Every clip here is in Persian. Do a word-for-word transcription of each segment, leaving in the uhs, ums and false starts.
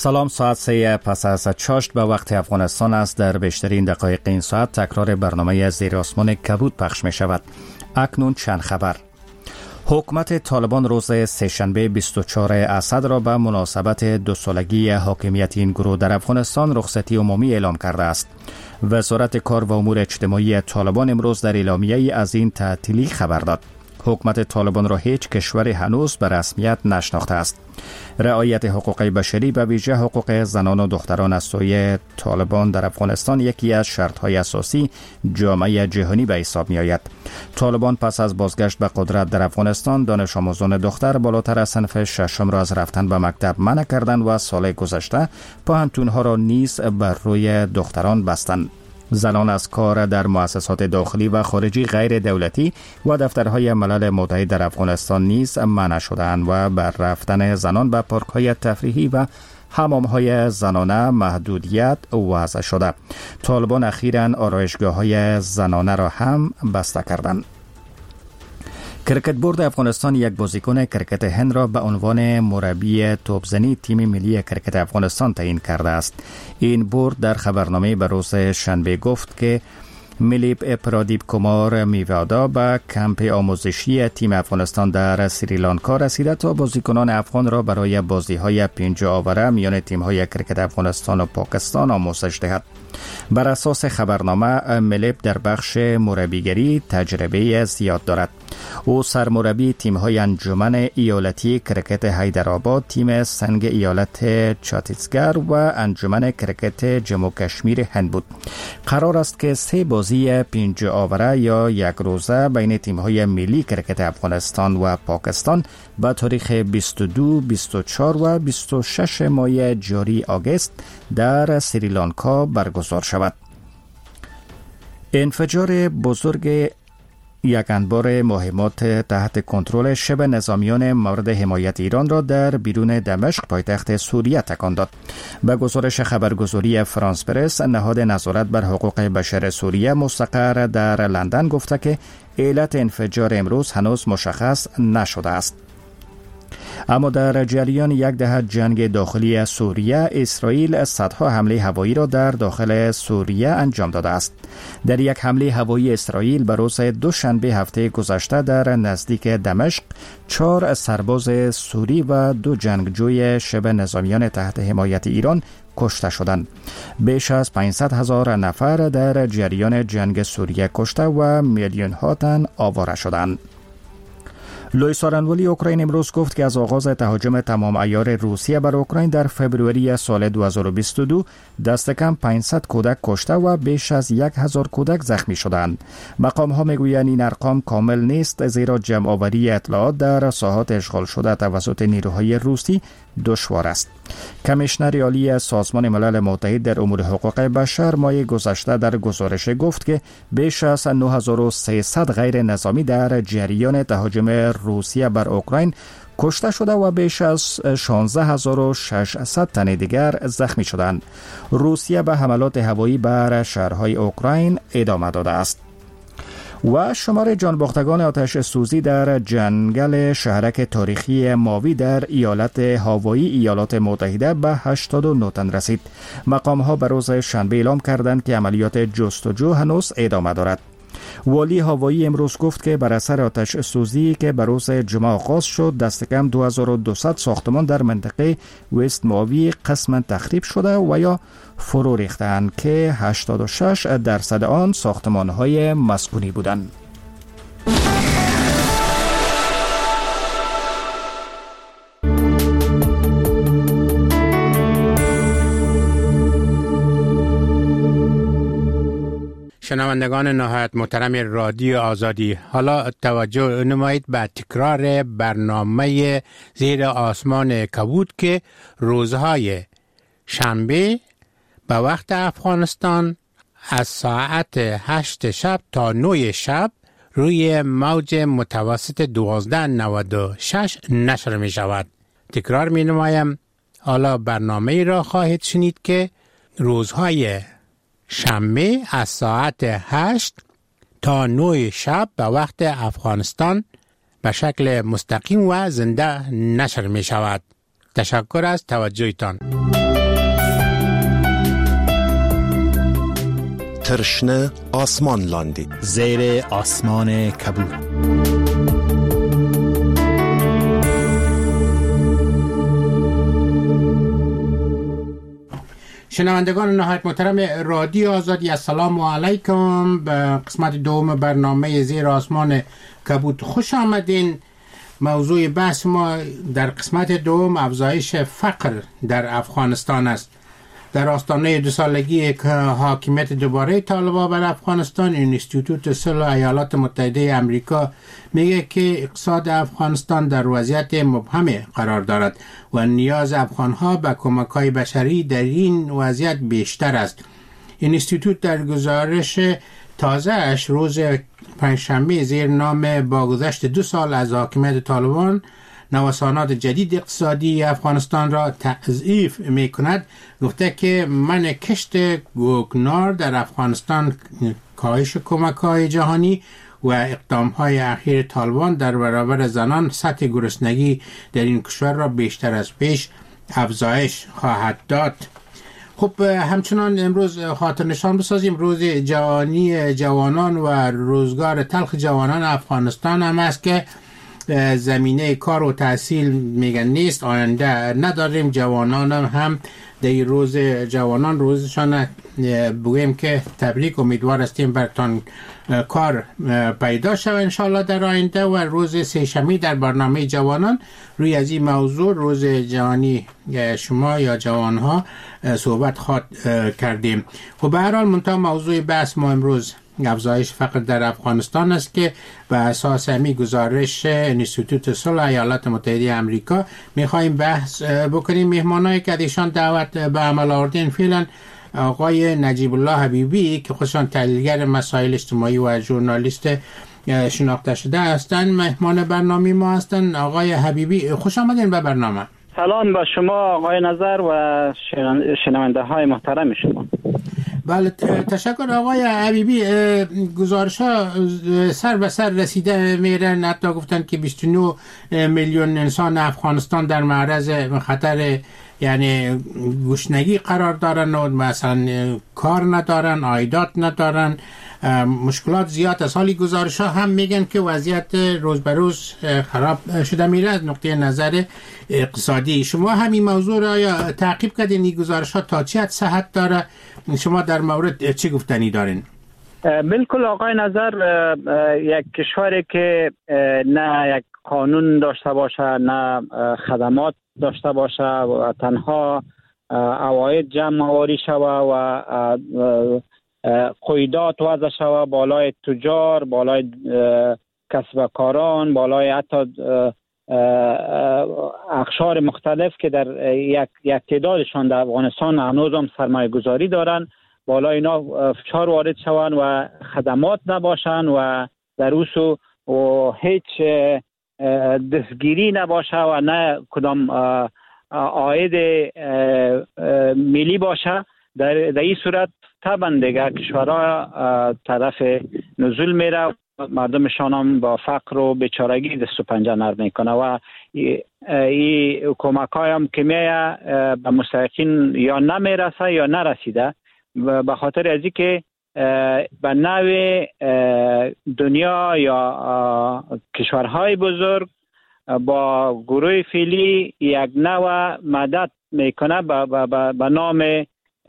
سلام، ساعت سه پس از چاشت به وقت افغانستان است. در بیشترین دقایق این ساعت تکرار برنامه زیر آسمان کبود پخش می شود. اکنون چند خبر. حکومت طالبان روز سه‌شنبه بیست و چهارم اسد را به مناسبت دو سالگی حاکمیت این گروه در افغانستان رخصتی عمومی اعلام کرده است. وزارت کار و امور اجتماعی طالبان امروز در اعلامیه‌ای از این تعطیلی خبر داد. حکومت طالبان را هیچ کشوری هنوز به رسمیت نشناخته است. رعایت حقوق بشری به ویژه حقوق زنان و دختران از سوی طالبان در افغانستان یکی از شرط‌های اساسی جامعه جهانی به حساب می‌آید. طالبان پس از بازگشت به قدرت در افغانستان دانش آموزان دختر بالاتر از صنف ششم را از رفتن به مکتب منع کردند و سال گذشته پوهنتون‌ها را نیز بر روی دختران بستند. زنان از کار در مؤسسات داخلی و خارجی غیر دولتی و دفترهای ملل متحد در افغانستان نیز منع شدند و بر رفتن زنان به پارک‌های تفریحی و حمام‌های زنانه محدودیت وضع شده. طالبان اخیراً آرایشگاه‌های زنانه را هم بسته کردند. کرکت بورد افغانستان یک بازیکن کرکت هند را به عنوان مربی توپزنی تیم ملی کرکت افغانستان تعیین کرده است. این بورد در خبرنامه به روز شنبه گفت که میلیپ پرادیپ کمار میوادا به کمپ آموزشی تیم افغانستان در سریلانکا رسیده تا بازیکنان افغان را برای بازی‌های پنج آوره میان تیم‌های کرکت افغانستان و پاکستان آموزش دهد. بر اساس خبرنامه میلیپ در بخش مربیگری تجربه زیاد دارد. او سرمربی تیم‌های انجمن ایالتی کرکت حیدرآباد، تیم سنگ ایالت چاتیسگرد و انجمن کرکت جموں کشمیر هند بود. قرار است که سه بازی پنج آوره یا یک روزه بین تیم‌های ملی کرکت افغانستان و پاکستان به تاریخ بیست و دو، بیست و چهار و بیست و شش ماه جاری آگوست در سریلانکا برگزار شود. انفجار بزرگ یک انبار مهمات تحت کنترل شبه نظامیان مورد حمایت ایران را در بیرون دمشق پایتخت سوریه تکان داد. به گزارش خبرگزاری فرانس پرس، نهاد نظارت بر حقوق بشر سوریه مستقر در لندن گفته که علت انفجار امروز هنوز مشخص نشده است. اما در جریان یک دهه جنگ داخلی سوریه، اسرائیل صدها حمله هوایی را در داخل سوریه انجام داده است. در یک حمله هوایی اسرائیل به روز دوشنبه هفته گذشته در نزدیک دمشق، چهار سرباز سوری و دو جنگجوی شبه نظامیان تحت حمایت ایران کشته شدند. بیش از پانصد هزار نفر در جریان جنگ سوریه کشته و میلیون ها تن آواره شدند. لوی سارنوالی اوکراین امروز گفت که از آغاز تهاجم تمام عیار روسیه بر اوکراین در فوریه سال دو هزار و بیست و دو دست کم پانصد کودک کشته و بیش از یک هزار کودک زخمی شدند. مقام ها میگویند این ارقام کامل نیست، زیرا جمع آوری اطلاعات در ساحات اشغال شده توسط نیروهای روسی دشوار است. کمیشنر عالی سازمان ملل متحد در امور حقوق بشر ماه گذشته در گزارش گفت که بیش از نه هزار و سیصد غیر نظامی در جریان تهاجم روسیه بر اوکراین کشته شده و بیش از شانزده هزار و ششصد تن دیگر زخمی شدند. روسیه به حملات هوایی بر شهرهای اوکراین ادامه داده است. و شمار جانباختگان آتش سوزی در جنگل شهرک تاریخی ماوی در ایالت هاوایی ایالات متحده به هشتاد و نه تن رسید. مقام ها به روز شنبه اعلام کردند که عملیات جستجو هنوز ادامه دارد. والی هاوایی امروز گفت که بر اثر آتش سوزی که بر روز جمعه آغاز شد، دست کم دو هزار و دویست ساختمان در منطقه وست ماوی قسما تخریب شده و یا فرو ریختند که هشتاد و شش درصد آن ساختمان‌های مسکونی بودند. شنوندگان نهایت محترم رادیو آزادی، حالا توجه نمایید به تکرار برنامه زیر آسمان کبود که روزهای شنبه به وقت افغانستان از ساعت هشت شب تا نه شب روی موج متوسط دوازده نود و شش نشر می شود. تکرار می نمایم. حالا برنامه را خواهید شنید که روزهای شنبه از ساعت هشت تا نه شب به وقت افغانستان به شکل مستقیم و زنده نشر می شود. تشکر از توجهتان. ترشنه آسمان لاندی زیر آسمان کبود. شنوندگان نهایت محترم رادیو آزادی، السلام علیکم. به قسمت دوم برنامه زیر آسمان کبود خوش آمدین. موضوع بحث ما در قسمت دوم افزایش فقر در افغانستان است. در آستانه دو سالگی که حاکمیت دوباره طالبان بر افغانستان، اینستیتوت صلح ایالات متحده امریکا میگه که اقتصاد افغانستان در وضعیت مبهم قرار دارد و نیاز افغانها به کمک‌های بشری در این وضعیت بیشتر است. اینستیتوت در گزارش تازه‌اش روز پنجشنبه زیر نام با گذشت دو سال از حاکمیت طالبان نوسانات جدید اقتصادی افغانستان را تضعیف می کند گفته که من کشت گوگنار در افغانستان، کاهش کمک‌های جهانی و اقدام‌های اخیر طالبان در برابر زنان سطح گرسنگی در این کشور را بیشتر از پیش افزایش خواهد داد. خب همچنان امروز خاطر نشان بسازیم روز جهانی جوانان و روزگار تلخ جوانان افغانستان هم است که زمینه کار و تحصیل میگن نیست، آینده نداریم. جوانان هم در روز جوانان روزشان بگویم که تبریک، امیدوار هستیم برتان کار پیدا شود انشاءالله در آینده. و روز سه‌شنبه در برنامه جوانان روی از این موضوع روز جهانی شما یا جوانها صحبت خواهد کردیم. خب به هر حال منتها موضوع بحث ما امروز افزایش فقر در افغانستان است که به اساس همی گزارش اینستیتوت صلح ایالات متحده امریکا میخوایم بحث بکنیم. مهمانایی که ایشان دعوت به عمل آوردین فعلا آقای نجیب الله حبیبی که خودشان تحلیلگر مسائل اجتماعی و ژورنالیست شناخته شده هستند، مهمان برنامه ما هستند. آقای حبیبی خوش آمدین به برنامه. سلام با شما آقای نظر و شنونده های محترم شما. بله تشکر آقای حبیبی. گزارش ها سر به سر رسیده میرن، حتی گفتن که بیست و نه میلیون انسان افغانستان در معرض خطر یعنی گشنگی قرار دارن و مثلا کار ندارن، عایدات ندارن، مشکلات زیاد از. حالی گزارش ها هم میگن که وضعیت روز به روز خراب شده میره از نقطه نظر اقتصادی. شما همین موضوع را یا تعقیب کردین؟ این گزارش ها تا چه حد صحت داره؟ شما در مورد چی گفتنی دارین؟ بالکل آقای نظر، یک کشوری که نه یک قانون داشته باشه، نه خدمات داشته باشه و تنها عواید جمع آوری شوه و قیودات وضع شوه بالای تجار، بالای کسب کاران، بالای حتی اقشار مختلف که در یک یک تعدادشان در افغانستان هنوز هم سرمایه گذاری دارن، بالای اینا فشار وارد شوند و خدمات نباشن و در اوسو و هیچ دستگیری نباشه و نه کدام عاید ملی باشه، در, در این صورت طبعا دیگه کشورها طرف نزول میره، مردمشان هم با فقر و بیچارگی دست و پنجه نرم میکنه و این کمک های هم که میه به مستحقین یا نمیرسه یا نرسیده، به خاطر ازی که به نوع دنیا یا کشورهای بزرگ با گروه فعلی یک نوع مدد میکنه به نام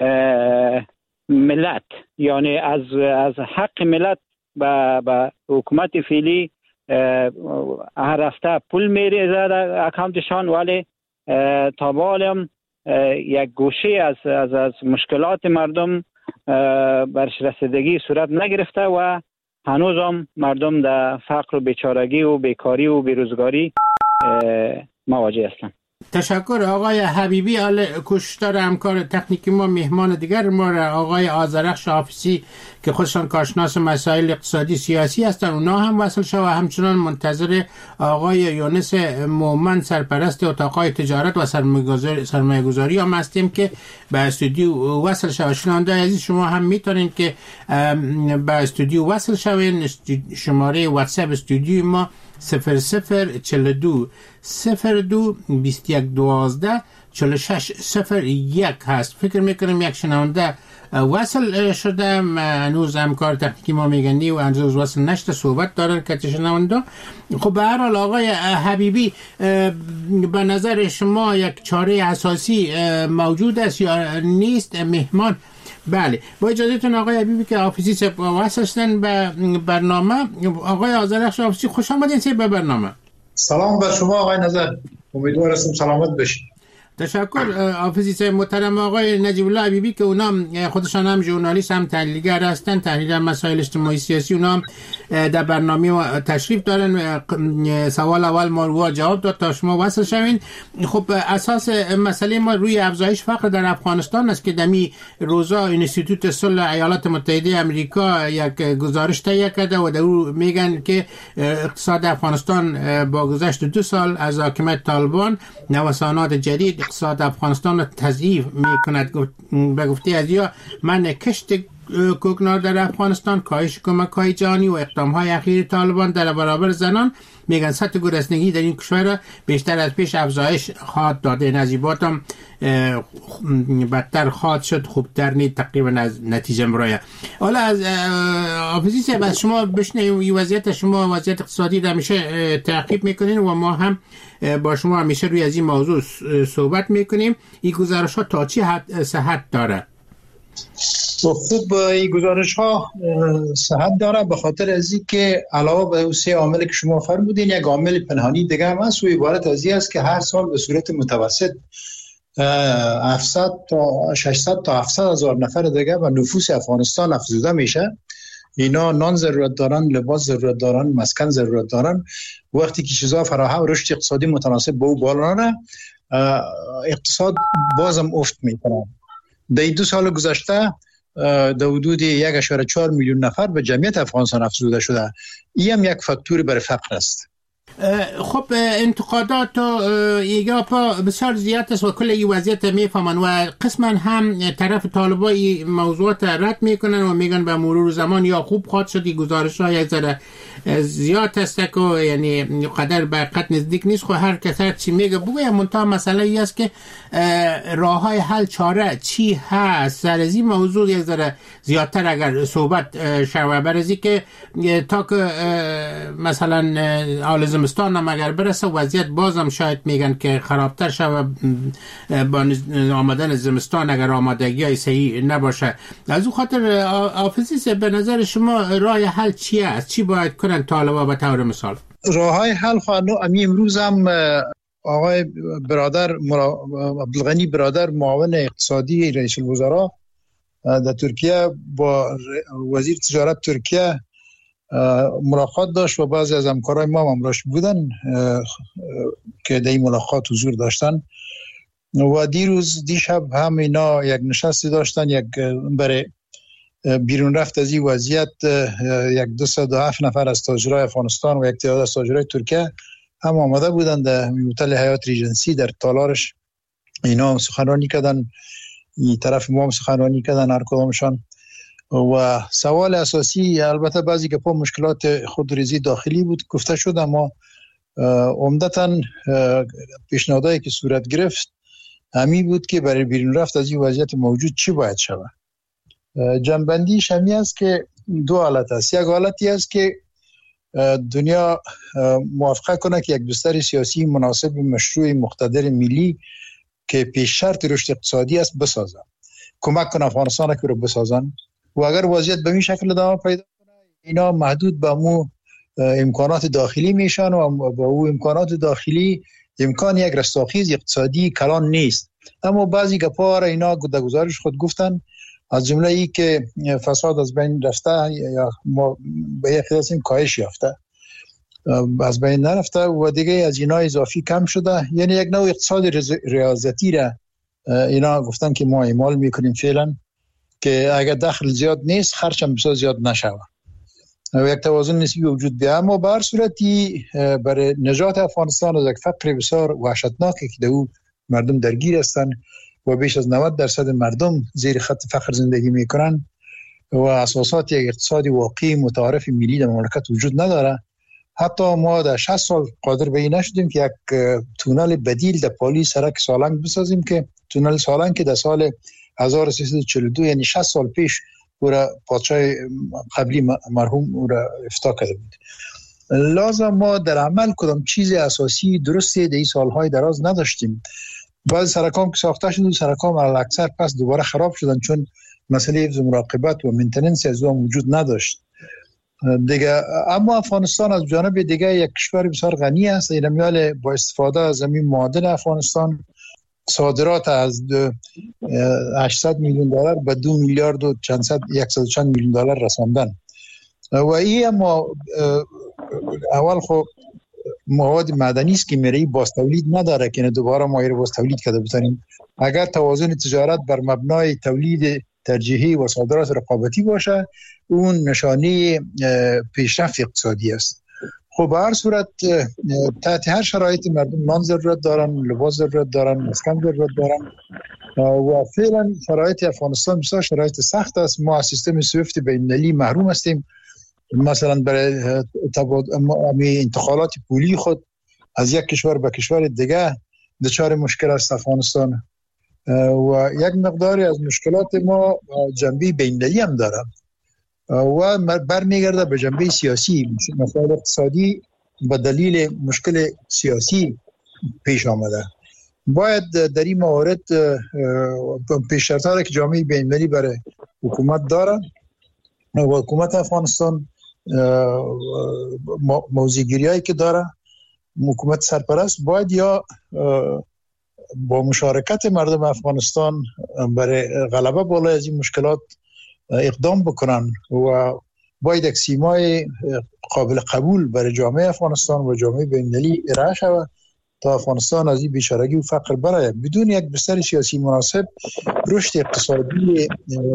ملت، یعنی از از حق ملت به حکومت فعلی هر هفته پول میریزه در اکانتشان، ولی تا بالم یک گوشه از از از مشکلات مردم برش رسیدگی صورت نگرفته و هنوز هم مردم در فقر و بیچارگی و بیکاری و بیروزگاری مواجه هستند. تشکر آقای حبیبی. حال کشتار همکار تکنیکی ما مهمان دیگر ما را آقای آذرخش حافظی که خودشان کارشناس مسائل اقتصادی سیاسی هستند، اونا هم وصل شد و همچنان منتظر آقای یونس مومن سرپرست اتاقای تجارت و سرمایه گذاری هم هستیم که به استودیو وصل شد. شنونده عزیز شما هم میتونین که به استودیو وصل شوین. شماره واتساپ استودیو ما صفر صفر چهل و دو صفر دو بیست و یک دوازده چهل و شش صفر یک هست. فکر میکنم یک شنونده وصل شده، هنوز همکار تکنیکی ما میگندی و هنوز وصل نشده، صحبت دارن که شنونده. خب به هر حال آقای حبیبی، به نظر شما یک چاره اساسی موجود است یا نیست؟ مهمان بله، با اجازهتون آقای حبیبی که حافظی وصل هستن به برنامه. آقای آذرخش حافظی، خوش آمدین سه به برنامه. سلام بر شما آقای نظر، امیدوار هستم سلامت باشید. تشکر حافظی صاحب محترم. آقای نجیب الله حبیبی که اونا خودشان هم ژورنالیست هم تحلیلگر هستن، تحلیل مسائل اجتماعی سیاسی، اونا هم در برنامه تشریف دارن. سوال اول ما رو جواب داد تا شما وصل شوین. خب اساس مسئله ما روی افزایش فقر در افغانستان است که دمی روزا اینستیتوت صلح ایالات متحده آمریکا یک گزارش تهیه کرده و در اون میگن که اقتصاد افغانستان با گذشت دو سال از حاکمیت طالبان، نوسانات جدید اقتصاد افغانستان را تضعیف میکند. به گفته از یا من کشت کوکنار در افغانستان، کاهش کمک‌های جهانی و اقدام‌های اخیر طالبان در برابر زنان، میگن سطح گرسنگی در این کشور را بیشتر از پیش افزایش خواهد داده. نزیبات هم بدتر خواهد شد، خوبتر نیست، تقریبا از نتیجه مرایه. حالا از حافظی صاحب از شما بشنویم وضعیت شما، وضعیت اقتصادی را همیشه تعقیب میکنین و ما هم با شما همیشه روی از این موضوع صحبت میکنیم. این گزارش ها تا چی حد صحت داره؟ خوب، این گزارش ها صحت داره به خاطر از این که علاوه به اون سه عامل که شما فرمودین، یک عامل پنهانی دیگه هم هست و عبارت از این است که هر سال به صورت متوسط هفتصد تا ششصد تا هفتصد هزار نفر دیگه و نفوس افغانستان افزوده میشه. اینا نان ضرورت دارن، لباس ضرورت دارن، مسکن ضرورت دارن. وقتی که چیزا فراهم و رشد اقتصادی متناسب با او بالا نره، اقتصاد بازم افت میکنه. در دو سال گذشته در حدود یک اشاره چهار میلیون نفر به جمعیت افغانستان افزوده شده. این هم یک فاکتور برای فقر است. خب انتقادات و ایگاپا بسیار زیاد است و کل این وضعیت میفهمن و قسما هم طرف طالبا این موضوعات رد میکنن و میگن به مرور زمان یا خوب خواهد شد. این گزارش ها یک ذره زیاد است که یعنی قدر به حقیقت نزدیک نیست. خب هر کس هر چی میگه بگه، منتها مسئله ای است که راه های حل چاره چی هست. سر از این موضوع یک ذره زیادتر اگر صحبت شوه، برای که تا که مثلا آل زمستان هم اگر برسه وضعیت بازم شاید میگن که خرابتر شوه با آمدن زمستان اگر آمادگی های صحیح نباشه. از اون خاطر حافظی به نظر شما راه حل چی است؟ چی باید کنن طالبا به طور مثال؟ راه های حل خواهد امی امروز هم آقای برادر عبدالغنی برادر معاون اقتصادی رئیس الوزراء در ترکیه با وزیر تجارت ترکیه ملاقات داشت و بعضی از همکارای ما هم همراهش بودن که در این ملاقات حضور داشتن و دیروز دیشب هم اینا یک نشستی داشتن، یک برای بیرون رفت از این وضعیت یک دویست و هفت نفر از تاجرای افغانستان و یک تعداد از تاجرای ترکیه هم آمده بودن در هتل حیات ریجنسی در تالارش. اینا هم سخنرانی کردن، این طرف ما هم سخنرانی کردن هر کدامشان. و سوال اساسی البته بعضی که پا مشکلات خودریزی داخلی بود گفته شد، اما عمدتاً پیشنهادایی که صورت گرفت همین بود که برای بیرون رفت از این وضعیت موجود چی باید شود. جنبندی شمی است که دو حالت است. یک حالتی است که دنیا موافقه کنه که یک بستر سیاسی مناسب مشروع مقتدر ملی که پیش شرط رشد اقتصادی است بسازن، کمک کنه افغانستان که رو بسازن. و اگر وضعیت به این شکل ادامه پیدا کنه، اینا محدود به مو امکانات داخلی میشن و با او امکانات داخلی امکان یک رستاخیز اقتصادی کلان نیست. اما بعضی گپا را اینا در گزارش خود گفتن، از جمله ای که فساد از بین رفته یا به یک قسم کاهش یافته، از بین نرفته و دیگه از اینا اضافی کم شده. یعنی یک نوع اقتصاد ریاضتی را اینا گفتن که ما اعمال میکنیم فعلا، که اگر دخل زیاد نیست خرج هم بسیار زیاد نشود و یک توازن نسبی وجود بیاید. اما به هر صورتی برای نجات افغانستان از یک فقر بسیار وحشتناکی که در او مردم درگیر هستند و بیش از نود درصد مردم زیر خط فقر زندگی میکنن و اساسات یک اقتصادی واقعی متعارف ملی در مملکت وجود نداره. حتی ما در شصت سال قادر به این نشدیم که یک تونل بدیل در پالی سرک سالنگ بسازیم، که تونل سالنگ که در سال هزار و سیصد و چهل و دو یعنی شصت سال پیش او را پادشاه قبلی مرحوم او را افتاح کرده بود. لازم ما در عمل کدام چیز اساسی درستی در این سالهای دراز نداشتیم. بعضی سرکام که ساخته شد سرکام علی اکثر پس دوباره خراب شدن چون مسئله حفظ مراقبت و مینتیننس از اون وجود نداشت دیگه. اما افغانستان از جانب دیگه یک کشور بسیار غنی است. ایرانیال با استفاده از زمین معادن افغانستان صادرات از هشتصد میلیون دلار به دو میلیارد و چند صد صد و چند میلیون دلار رساندن و این اما اول خب مواد معدنی است که میری باز تولید نداره که دوباره ما رو باز تولید کرده بتونیم. اگر توازن تجارت بر مبنای تولید ترجیحی و صادرات رقابتی باشه اون نشانه پیشرفت اقتصادی است. خب به هر صورت تحت هر شرایط مردم نان ضرورت دارن، لباس ضرورت دارن، مسکن ضرورت دارن و فعلا شرایط افغانستان بسیار شرایط سخت است. ما از سیستم سویفت بین‌المللی محروم هستیم. مثلا برای انتقالات پولی خود از یک کشور به کشور دیگه دچار مشکل است افغانستان و یک مقداری از مشکلات ما جنبه بین‌المللی هم داره و برمیگرده به جنبه سیاسی. مسائل اقتصادی به دلیل مشکل سیاسی پیش آمده. باید در این موارد پیش‌شرط‌هایی که جامعه بین‌المللی برای حکومت داره و حکومت افغانستان موضع‌گیری‌هایی که داره حکومت سرپرست باید یا با مشارکت مردم افغانستان برای غلبه بالای از این مشکلات اقدام بکنن و باید یک سیمای قابل قبول برای جامعه افغانستان و جامعه بین‌المللی ارائه شود تا افغانستان از این بیچارگی و فقر برآید. بدون یک بستر سیاسی مناسب رشد اقتصادی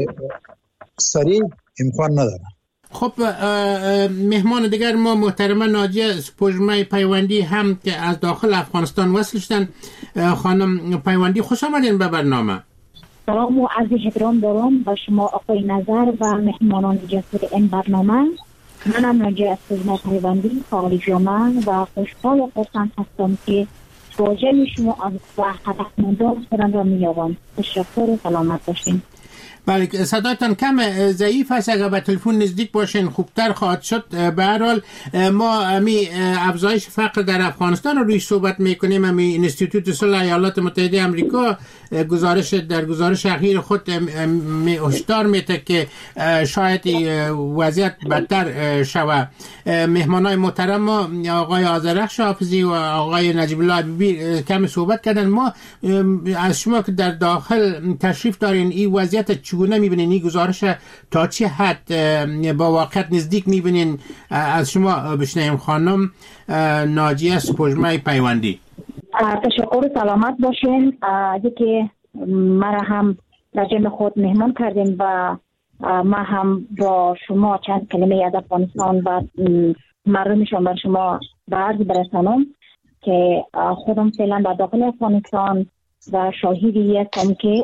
سریع امکان نداره. خب مهمان دیگر ما محترمه ناجیه سپوږمۍ پیوندی هم که از داخل افغانستان وصل شدن. خانم پیوندی خوش آمدین به برنامه. سلام و عرض احترام دارم به شما آقای نظر و مهمانان جسور این برنامه. منم ناجیه سپوږمۍ پیوندی خالی جامعه و خوشحال و خرسند هستم که با جمع شما از و هدفمندان خودم را می‌یابم. تشکر و سلامت باشین. بله صداتان کم ضعیف است، اگر به تلفن نزدیک باشین خوبتر خواهد شد. به هر حال ما امی افزایش فقر در افغانستان رو روی صحبت میکنیم. امی انستیتوت صلح ایالات متحده آمریکا گزارش در گزارش اخیر خود هشدار میده که شاید وضعیت بدتر شود. مهمانای محترم ما آقای آذرخش حافظی و آقای نجیب الله حبیبی کم صحبت کردن. ما از شما که در داخل تشریف دارین این وضعیت چگونه میبینین؟ این گزارش تا چه حد با واقعیت نزدیک میبینین؟ از شما بشنویم خانم ناجیه سپوږمۍ پیوندی. تشکر، سلامت باشین. یکی مرا هم در جمع خود مهمان کردین و ما هم با شما چند کلمه از افغانستان و مردمشان بر شما به عرض برسانم که خودم فعلا در داخل افغانستان و شاهدی هستم که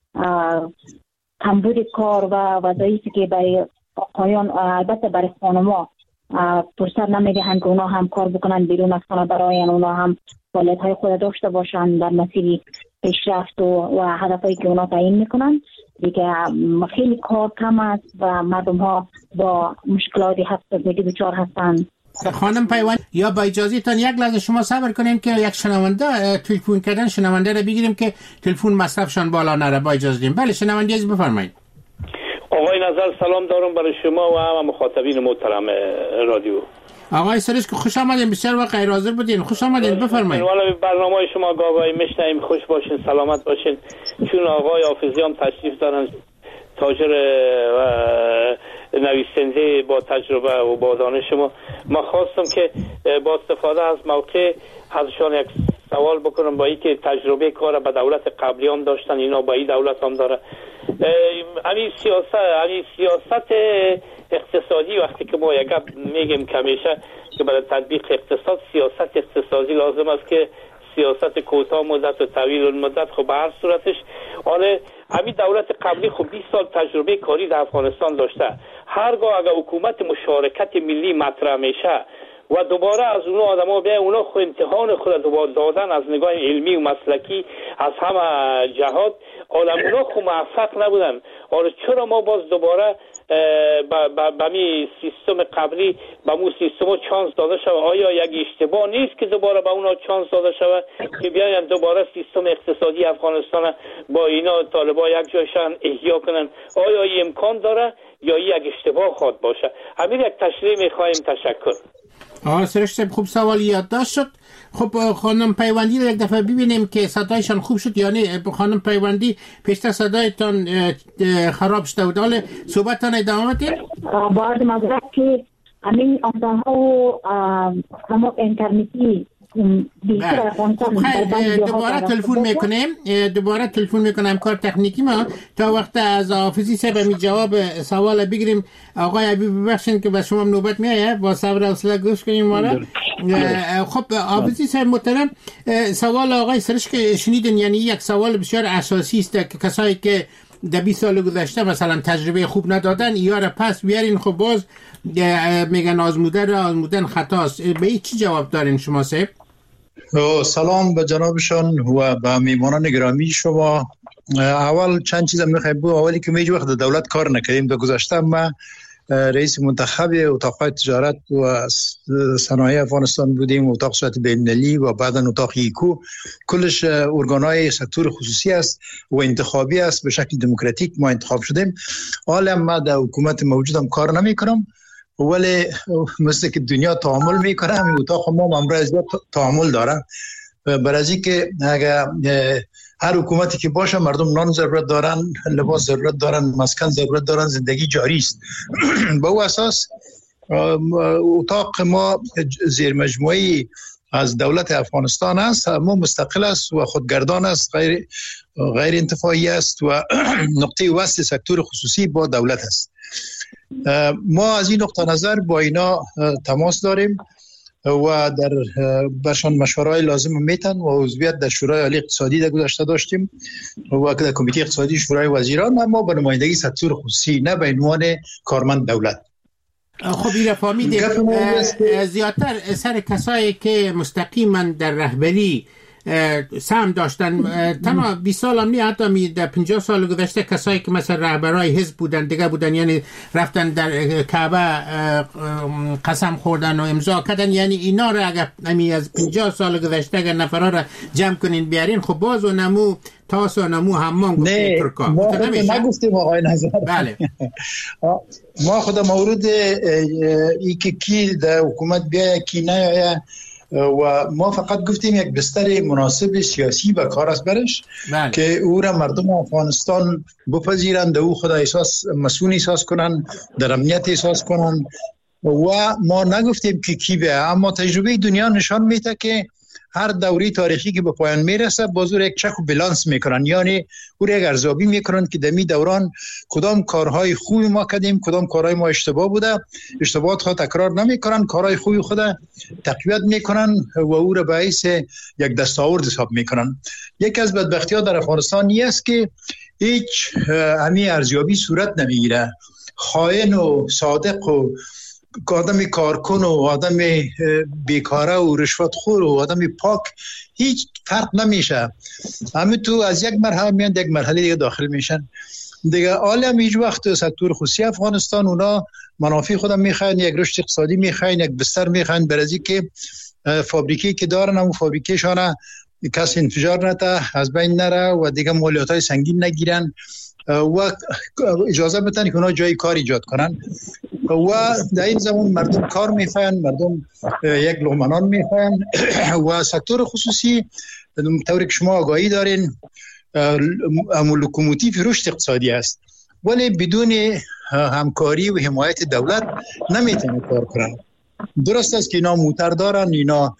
کمبود کار و وظایفی که برای آقایان البته برای خانم‌ها فرصت نمیدهند که اونا هم کار بکنن بیرون از خانه، برای اونا هم فعالیت‌های خود داشته باشن در مسیر پیشرفت و, و هدفایی که اونا تعیین میکنن. دیگه خیلی کار کم است و مردم ها با مشکلاتی هستند دچار هستند. خانم پیوند یا با اجازه تان یک لحظه شما صبر کنین که یک شنونده تلفن کردن، شنونده رو بگیریم که تلفن مصرفشان بالا نره. با اجازه دیم. بله شنونده از بفرمایید. آقای نظر سلام دارم برای شما و همه مخاطبین محترم رادیو. آقای سرش که خوش آمدین، بسیار و غیر حاضر بودین. خوش آمدین، بفرمایید. والا برنامه شما گاهی میشنویم، خوش باشین، سلامت باشین. چون آقای حافظی هم تشریف دارن، تاجر و نویسنده با تجربه و با دانش ما. ما خواستم که با استفاده از موقع ازشان یک سوال بکنم، با اینکه تجربه کار با دولت قبلی هم داشتن، اینا با این دولت هم داره. یعنی سیاست یعنی سیاست اقتصادی وقتی که ما یک میگیم که همیشه که برای تطبیق اقتصاد سیاست اقتصادی لازم است که سیاست کوتاه مدت و طویل المدت. خب به هر صورتش آره همین دولت قبلی خب بیست سال تجربه کاری در افغانستان داشته. هرگاه اگر حکومت مشارکت ملی مطرح میشه و دوباره از اون آدما بیان اونا خود امتحان خود دوباره دادن از نگاه علمی و مسلکی از همه جهات، عالم اونا خود موفق نبودن. آره چرا ما باز دوباره به می سیستم قبلی به مو سیستم چانس داده شود؟ آیا یک اشتباه نیست که دوباره به اونا چانس داده شود که بیاین دوباره سیستم اقتصادی افغانستان با اینا طالبا یک جایشان احیا کنن؟ آیا این امکان داره یا یک اشتباه خواد باشه؟ همین یک تشریح میخوایم. تشکر. آه سرشت خوب سوال یادداشت شد. خب خانم پیوندی رو یک دفعه ببینیم که صدایشان خوب شد یا نه. خانم پیوندی پیشتر صدایتان خراب شده بود، حالا صحبتتان ادامه بدید. با عرض معذرت که همین آمدانها و همون اینترنتی بیشتر افغانستان دوباره تلفن میکنیم دوباره تلفن میکنم کار تکنیکی ما تا وقت از حافظی صاحب می جواب سوال بگیریم. آقای عبیب ببخشید که به شما نوبت میایه، با صبر و حوصله گوش کنیم ما را. خب حافظی صاحب محترم، سوال آقای سرش که شنیدین یعنی یک سوال بسیار اساسی است که کسایی که در بیست سال گذشته مثلا تجربه خوب ندادن ایاره پس بیارین، خب باز میگن آزموده را آزمودن خطاست. به این چی جواب دارین شما صاحب؟ سلام به جنابشان و به میمانان گرامی شما. اول چند چیز میخوایم بگم. اولی که میج وقت دولت کار نکردیم در گذشته ما رئیس منتخب اتاق تجارت و صنایع افغانستان بودیم، اتاق صحت بین‌المللی و بعدا اتاق ایکو، کلش ارگانهای سکتور خصوصی است و انتخابی است، به شکل دموکراتیک ما انتخاب شدیم. حالا ما در حکومت موجودم کار نمی کنم ولی مثل که دنیا تعامل میکنه همین اتاق ما امروز تعامل داره، برای که اگر هر حکومتی که باشه مردم نان ضرورت دارن، لباس ضرورت دارن، مسکن ضرورت دارن، زندگی جاری است. با او اساس اتاق ما زیر مجموعی از دولت افغانستان است، ما مستقل است و خودگردان است، غیر غیر انتفاعی است و نقطه وصل سکتور خصوصی با دولت است. ما از این نقطه نظر با اینا تماس داریم و در برشان مشوره‌های لازم میتن و عضویت در شورای عالی اقتصادی در گذشته داشتیم و در کمیته اقتصادی شورای وزیران، اما با نمایندگی سکتور خصوصی، نه به عنوان کارمند دولت. خب این فهمیدیم زیادتر سر کسایی که مستقیما در رهبری سهم داشتن، تنها بیست سال هم نه، حتی در پنجاه سال گذشته کسایی که مثلا رهبرای حزب بودن دیگه بودن، یعنی رفتن در کعبه قسم خوردن و امضا کردن، یعنی اینا رو اگر امی از پنجاه سال گذشته اگر نفرا رو جمع کنین بیارین، خب باز و نمو تاس و نمو هممان گفتیم ترکا. نه ما نگفتیم آقای نظر. بله ما خود مورد ای که کی در حکومت بیایه کی نیایه و ما فقط گفتیم یک بستر مناسب سیاسی و کار است برش بله. که او را مردم افغانستان بپذیرند، او خود احساس مسئول احساس کنن، در امنیت احساس کنن و ما نگفتیم که کی به، اما تجربه دنیا نشان میده که هر دوری تاریخی که به پایان میرسه بازور یک چک و بلانس میکنن، یعنی او را یک ارزیابی میکنن که در می دوران کدام کارهای خوبی ما کردیم، کدام کارهای ما اشتباه بوده، اشتباهات خود تکرار نمیکنن، کارهای خوبی خود تقویت میکنن و او را باعث یک دستاورد حساب میکنن. یکی از بدبختی ها در افغانستان است که هیچ همین ارزیابی صورت نمیگیره. خائن و صادق و آدم کارکن و آدم بیکاره و رشوتخور و آدم پاک هیچ فرق نمیشه، همین تو از یک مرحله میان یک مرحله دیگه داخل میشن دیگه. عالم هیچ وقت سکتور خصوصی افغانستان اونا منافع خودم میخواین، یک رشد اقتصادی میخواین، یک بستر میخواین، برای که فابریکی که دارن همون فابریکیشان کس انفجار نده، از بین نره و دیگه مالیات های سنگین نگیرن و اجازه بدن که اونا جای کار ایجاد کنن و در این زمان مردم کار میخواین، مردم یک لقمه میخواین و سکتور خصوصی طوری که شما آگاهی دارین لوکوموتیو رشد اقتصادی است، ولی بدون همکاری و حمایت دولت نمیتونه کار کنن. درست است که اینا موتر دارن، اینا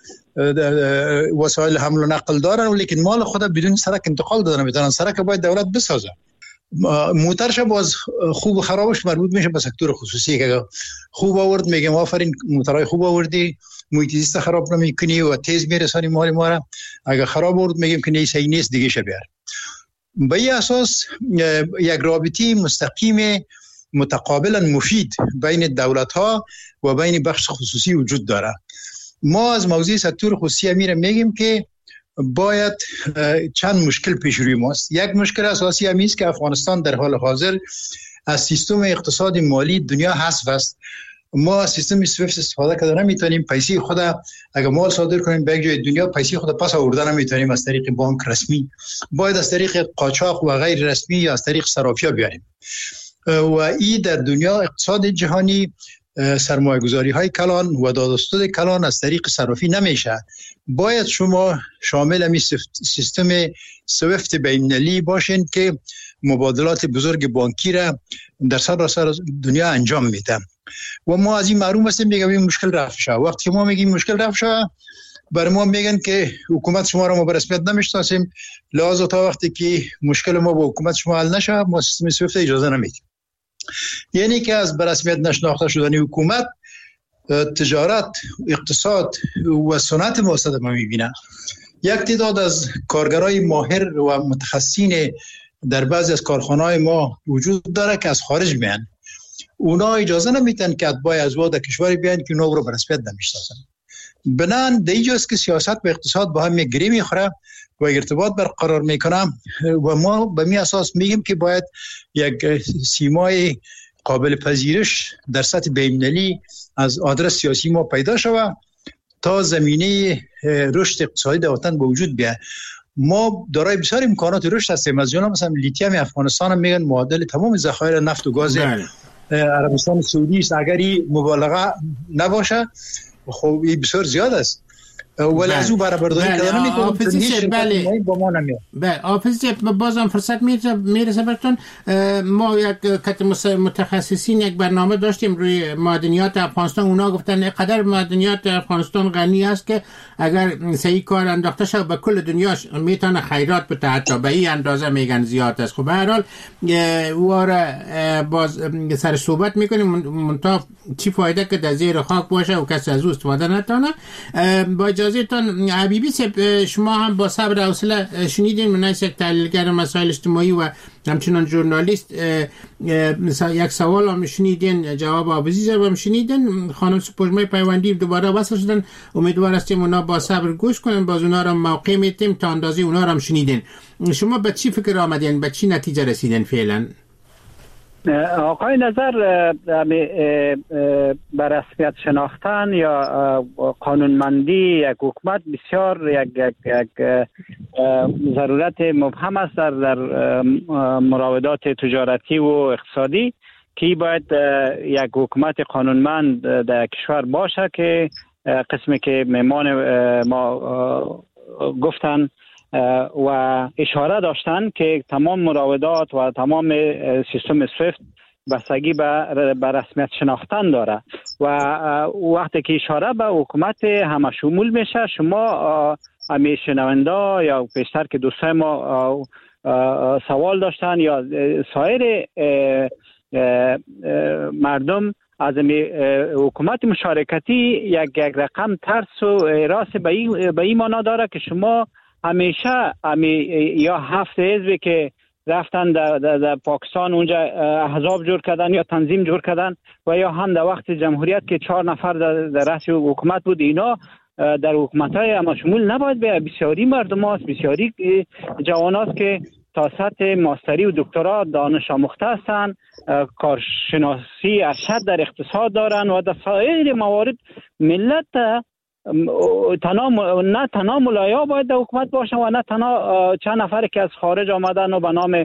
وسایل حمل و نقل دارن، ولیکن مال خود بدون سرک انتقال دادن نمیتونن. سرک باید دولت بسازه. موترش باز خوب و خرابش مربوط میشه به سکتور خصوصی که خوب آورد میگم آفرین موترهای خوب آوردی، محیط زیست خراب نمیکنی و تیز میرسانی مال ما را، اگر خراب آورد میگم که نیست این نیست دیگه شه بیار. به این اساس یک رابطی مستقیم متقابلا مفید بین دولت ها و بین بخش خصوصی وجود داره. ما از موضوع سکتور خصوصی میره میگیم که باید چند مشکل پیش روی ماست. یک مشکل اساسی همی است که افغانستان در حال حاضر از سیستم اقتصاد مالی دنیا حذف است. ما از سیستم سویفت استفاده کردن نمیتونیم، پیسه خود اگر مال صادر کنیم به یک جای دنیا پیسه خود پس آوردن نمیتونیم از طریق بانک رسمی، باید از طریق قاچاق و غیر رسمی یا از طریق صرافی‌ها بیاریم و این در دنیا اقتصاد جهانی سرمایه گذاری های کلان و دادستود کلان از طریق صرافی نمیشه. باید شما شامل همی سیستم سویفت بین‌المللی باشین که مبادلات بزرگ بانکی را در سراسر دنیا انجام میده و ما از این معلوم هستیم میگم این مشکل رفع شد. وقتی ما میگیم مشکل رفع شد بر ما میگن که حکومت شما را ما به رسمیت نمیشناسیم، لازم تا وقتی که مشکل ما با حکومت شما حل نشه ما سیستم سویفت اجازه نمیدیم. یعنی که از به رسمیت نشناخته شدن حکومت تجارت، اقتصاد و صنعت ما صدمه میبینه. یک تعداد از کارگرای ماهر و متخصصین در بعضی از کارخانه‌های ما وجود داره که از خارج میان، اونا اجازه نمیدن که اتباع از واد کشوری بیان که اونا رو به رسمیت نمیشناسن. بنان دیجاست که سیاست و اقتصاد با هم گره میخوره و ارتباط برقرار میکنه و ما به می اساس میگیم که باید یک سیمای قابل پذیرش در سطح بین‌المللی از آدرس سیاسی ما پیدا شود تا زمینه رشد اقتصادی در وطن به وجود بیاد. ما دارای بسیار امکانات رشد هستیم، از جمله مثلا لیتیوم افغانستان هم میگن معادل تمام ذخایر نفت و گاز عربستان سعودی است. اگر این مبالغه نباشه خب این بسیار زیاد است ولی از او برابرداری کردن نمی‌کنیم. بله با ما نمیاد. بله آفیس بازم فرصت میرسه براتون. ما یک کت متخصصین یک برنامه داشتیم روی معدنیات افغانستان، اونا گفتن اینقدر معدنیات افغانستان غنی است که اگر صحیح کار انداخته شد به کل دنیا میتونه خیرات بده، حتی به این اندازه میگن زیاد است. خب به هر حال واره باز سر صحبت میکنیم منتها چی فایده که در زیر خاک باشه و کسی از او استفاده نتونه. با اجازهتون حبیبی صاحب، شما هم با صبر و حوصله شنیدین، من یک تحلیلگر مسائل اجتماعی و همچنان ژورنالیست یک سوال هم شنیدین، جواب آبزی هم شنیدین. خانم سپوږمۍ پیوندی دوباره وصل شدن، امیدوار هستیم اونا با صبر گوش کنن، باز اونا رو موقع میتیم تا اندازه اونا رو هم شنیدین. شما به چی فکر آمدین، به چی نتیجه رسیدین فعلا؟ آقای نظر به رسمیت شناختن یا قانونمندی یک حکومت بسیار یک, یک, یک ضرورت مبهم است در, در مراودات تجارتی و اقتصادی که باید یک حکومت قانونمند در کشور باشه که قسمی که مهمان ما گفتن و اشاره داشتن که تمام مراودات و تمام سیستم سویفت بستگی به رسمیت شناختن داره و وقتی که اشاره به حکومت همه شمول میشه، شما همی شنونده یا پیشتر که دوستای ما سوال داشتن یا سایر مردم از حکومت مشارکتی یک یک رقم ترس و راست به این معنا داره که شما همیشه همی یا هفت حزبی که رفتن در, در, در پاکستان اونجا احزاب جور کردن یا تنظیم جور کردن و یا هم در وقت جمهوریت که چهار نفر در, در رأس حکومت بود، اینا در حکومت‌های اما شمول نباید به بسیاری مردم هست، بسیاری جوان هست که تا سطح ماستری و دکترا دانش آموخته هستند، کارشناسی ارشد در اقتصاد دارن و در سایر موارد ملت تنها نه تنها ملایا باید در حکومت باشن و نه تنها چند نفر که از خارج آمدن و به نام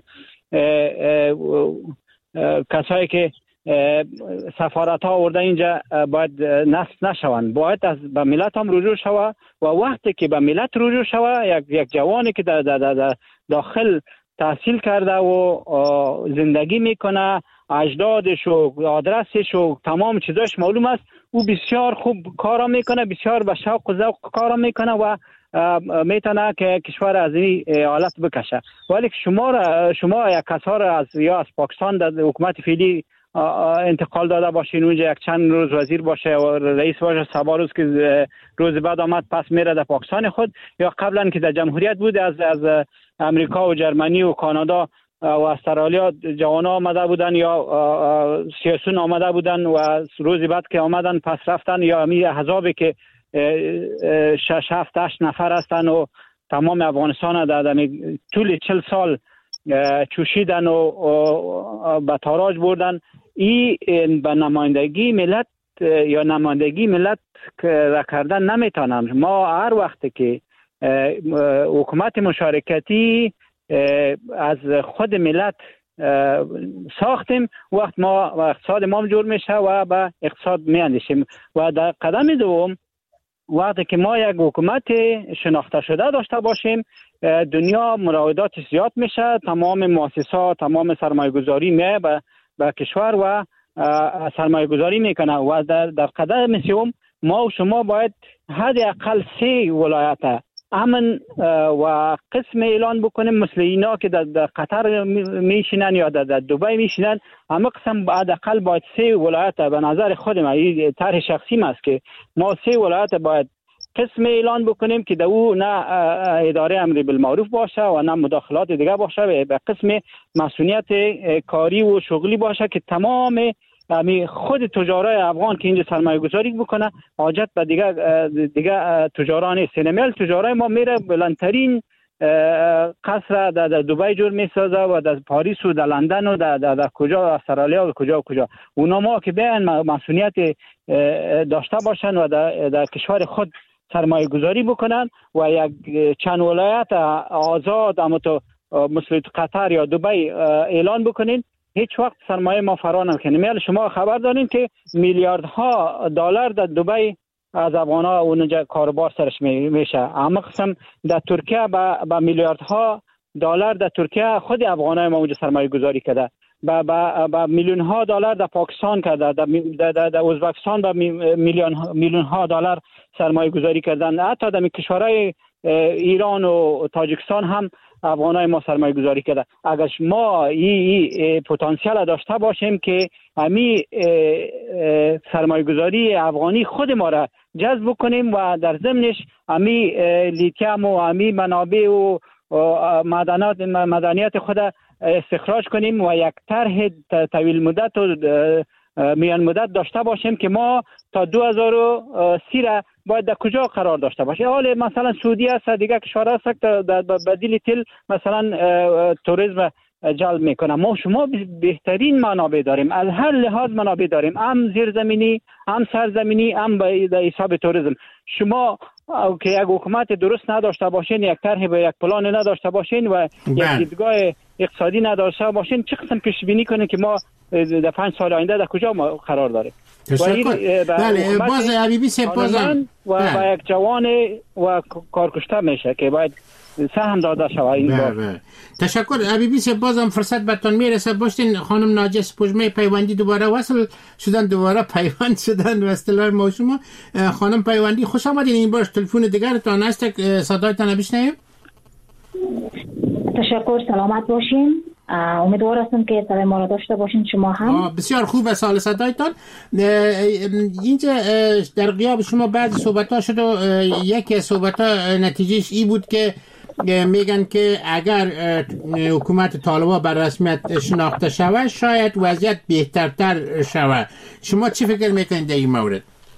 کسایی که سفارت ها آورده اینجا باید نصب نشوند. باید از به ملت هم رجوع شوه و وقتی که به ملت رجوع شوه یک یک جوانی که در, در, در داخل تحصیل کرده و زندگی میکنه، اجدادش و آدرسش و تمام چیزاش معلوم است، او بسیار خوب کارا میکنه، بسیار به شوق و ذوق کارا میکنه و میتونه که کشور از این حالت بکشه. ولی شما را شما یک کسا را از یا از پاکستان در حکومت فعلی انتقال داده باشین اونجا یک چند روز وزیر باشه و رئیس باشه، سبا روز که روز بعد آمد پس میره در پاکستان خود، یا قبلا که در جمهوریت بود از از امریکا و جرمنی و کانادا و استرالیا جوان ها آمده بودن یا سیاسون آمده بودن و روز بعد که آمدن پس رفتن، یا امی احزابی که شش هفت هشت نفر هستن و تمام افغانستان در طول چل سال چوشیدن و به تاراج بردن. این به نمایندگی ملت یا نمایندگی ملت را کردن نمیتونم. ما هر وقت که حکومت مشارکتی از خود ملت ساختیم، وقت ما اقتصاد ما جور میشه و به اقتصاد میاندیشیم. و در قدم دوم وقتی که ما یک حکومت شناخته شده داشته باشیم، دنیا مراودات زیاد میشه، تمام مؤسسات تمام سرمایه گذاری می به به کشور و سرمایه گذاری میکنه. و در, در قدم سوم ما و شما باید حداقل سه ولایت امن و قسم اعلان بکنیم، مثل اینا که در, در قطر میشینن یا در, در دبی میشینن. اما قسم حداقل باید سه ولایت، به نظر خود ما این طرح شخصی است که ما سه ولایت باید قسم اعلان بکنیم که در او نه اداره امر بالمعروف باشه و نه مداخلات دیگه باشه، به قسم مسئولیت کاری و شغلی باشه که تمام امی خود تجارای افغان که اینجا سرمایه گذاری بکنه حاجت به دیگه دیگه تجارا نیست. نمیل تجارای ما میره بلندترین قصر در دبی جور میسازه و در پاریس و در لندن و در, در, در کجا استرالیا و کجا و کجا. اونا ما که بیان مسئولیت داشته باشن و در, در کشور خود سرمایه گذاری بکنن و یک چند ولایت آزاد اما تو مثل قطر یا دبی اعلان بکنین، هیچ وقت سرمایه ما فرا نمیکنه. میال شما خبر دارین که میلیاردها دلار در دبی از افغان‌ها اونجا کاروبار سرش میشه. اما قسم در ترکیه با, با میلیاردها دلار در ترکیه خود افغان‌های ما اونجا سرمایه گذاری کرده، با با, با میلیون ها دلار در پاکستان کرده، در در, در ازبکستان با میلیون میلیون ها دلار سرمایه گذاری کردن. حتی در کشورهای ایران و تاجیکستان هم افغانای ما سرمایه گذاری کرده. اگر ما این پتانسیل داشته باشیم که امی سرمایه گذاری افغانی خود ما را جذب کنیم و در ضمنش امی لیتیم و امی منابع و معدنات مدنیات خود استخراج کنیم و یک طرح طویل مدت و میان مدت داشته باشیم که ما تا دو هزار و سی را باید در کجا قرار داشته باشه. حالا مثلا سعودی است، دیگه کشور است که در بدیل تل مثلا توریسم جلب میکنه. ما شما بهترین منابع داریم، از هر لحاظ منابع داریم، هم زیرزمینی هم سرزمینی هم در حساب توریسم. شما که یک حکومت درست نداشته باشین، یک طرح به یک پلان نداشته باشین و یک دیدگاه اقتصادی نداشته باشین، چه قسم پیش بینی کنین که ما در پنج سال آینده در کجا ما قرار داریم؟ بله، باز حبیبی سپاسم و با یک جوان و کارکشته میشه که باید سهم داده شود این بار. تشکر حبیبی سپاسم. فرصت بهتون میرسه باشین. خانم ناجیه سپوږمۍ پیوندی دوباره وصل شدن، دوباره پیوند شدن و اصطلاح ما شما. خانم پیوندی خوش آمدین. این بار تلفن دیگرتان هست، صدایتان بشنویم. تشکر، سلامت باشین. امیدوار هستم که صدای ما را داشته باشین شما هم. بسیار خوب است حال صدایتان. اینجا در غیاب شما بعضی صحبت‌ها شد و یکی از صحبت‌ها نتیجهش این بود که میگن که اگر حکومت طالبان بر رسمیت شناخته شود شاید وضعیت بهترتر شود. شما چی فکر میکنید در این مورد؟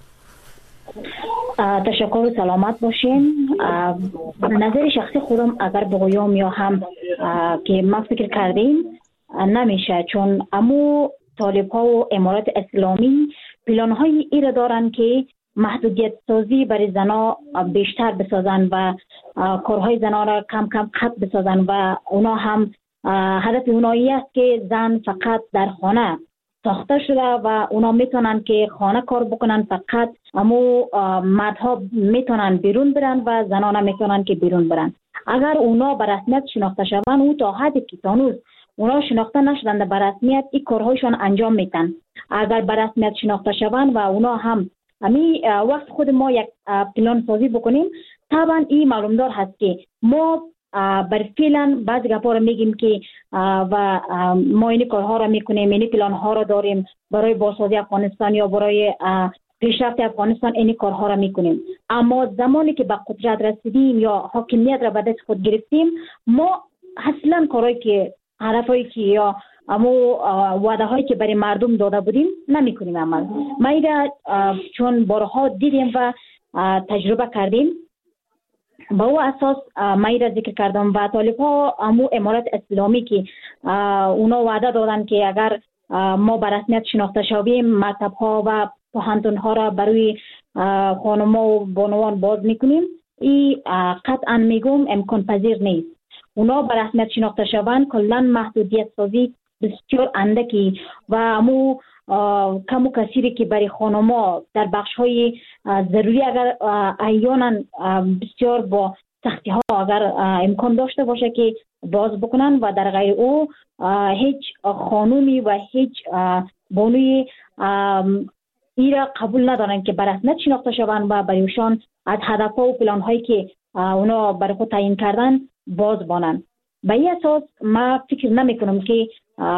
تشکر و سلامت باشین. نظر شخصی خودم اگر بگویم یا هم که ما فکر کردیم نمیشه، چون امو طالب ها و امارات اسلامی پلان های ای را دارن که محدودیت سازی برای زنا بیشتر بسازن و کارهای زنا را کم کم قطع بسازن و اونا هم هدف اونایی است که زن فقط در خانه ساخته شده و اونا میتونن که خانه کار بکنن، فقط امو مردها میتونن بیرون برن و زنان میتونن که بیرون برن. اگر اونا به رسمیت شناخته شون، او تا حدی که تانوز اونا شناخته نشدن به رسمیت این کارهایشان انجام میتن. اگر به رسمیت شناخته شون و اونا هم امی وقت خود ما یک پلان سازی بکنیم، طبعا این معلومدار هست که ما بر فعلا بعضی گپا رو میگیم که و ما این کارها رو میکنیم، این پلان ها رو داریم برای بازسازی افغانستان یا برای پیشرفت افغانستان، این کارها رو میکنیم. اما زمانی که به قدرت رسیدیم یا حاکمیت را به دست خود گرفتیم، ما اصلا کارهایی که هدفهایی که یا اما وعده هایی که برای مردم داده بودیم نمیکنیم عمل. ما ایره چون بارها دیدیم و تجربه کردیم، با او اساس ما ایره ذکر کردم. و طالب ها امو امارت اسلامی که اونا وعده دادن که اگر ما به رسمیت شناخته شویم مکتب ها و پوهنتون ها را برای خانم و بانوان باز میکنیم، این قطعا میگم امکان پذیر نیست. اونا به رسمیت شناخته شوند کلا محدودیت سازی بسیار اندکی و امو کمو کثیری که برای خانما در بخش های ضروری اگر احیانا بسیار با سختی ها اگر امکان داشته باشه که باز بکنن و در غیر او هیچ خانومی و هیچ بانوی ایرا قبول ندارن که به رسمیت شناخته شوند و برایشان از هدفها و پلان هایی که اونا برای خود تعیین کردن باز بانن. به این اساس ما فکر نمی کنم که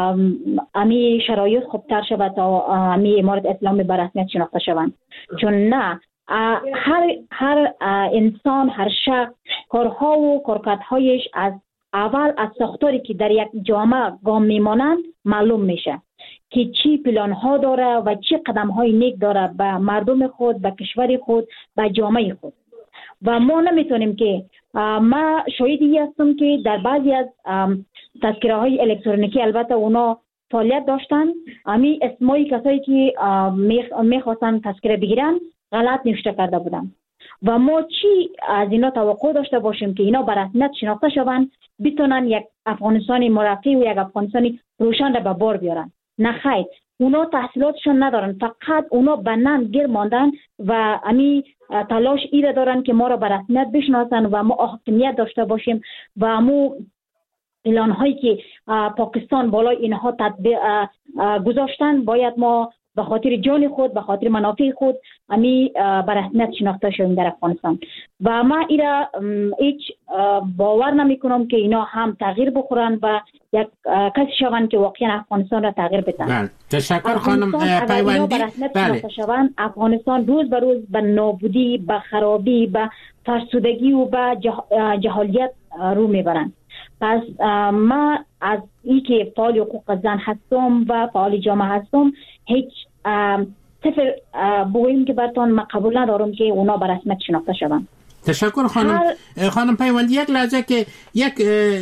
امی شرایط خوبتر شود تا امی امارت اسلامی به رسمیت شناخته شوند، چون نه هر هر انسان هر شخص کارها و کارکردهایش از اول از ساختاری که در یک جامعه گام میمانند معلوم میشه که چی پلان ها داره و چی قدم های نیک داره به مردم خود، به کشور خود، به جامعه خود. و ما نمیتونیم که ما شاهدی هستم که در بعضی از تذکره های الکترونیکی البته اونا فعالیت داشتن، امی اسمای کسایی که میخواستن تذکره بگیرن غلط نوشته کرده بودن و ما چی از اینا توقع داشته باشیم که اینا به رسمیت شناخته شوند بتونن یک افغانستان مرفه و یک افغانستان روشن را به بار بیارن؟ نه خیر، اونا تحصیلاتشون ندارن، فقط اونا به نام گیر ماندن و امی تلاش ایره دارن که ما را به رسمیت بشناسن و ما حاکمیت داشته باشیم و امو اعلان هایی که پاکستان بالای اینها تطبیق گذاشتن باید ما به خاطر جان خود، به خاطر منافع خود امی به رسمیت شناخته شویم در افغانستان. و ما ایره هیچ باور نمی کنم که اینا هم تغییر بخورن و یک کسی شوند که واقعا افغانستان را تغییر بدن. تشکر خانم پیوندی. بله. افغانستان روز به روز به نابودی، به خرابی، به فرسودگی و به جهالیت رو میبرند. پس ما از ای که فعال حقوق زن هستم و فعال جامعه هستم هیچ صفر بگوییم که براتون ما قبول ندارم که اونا به رسمیت شناخته شوند. تشکر خانم. خانم پیوندی، یک لحظه که یک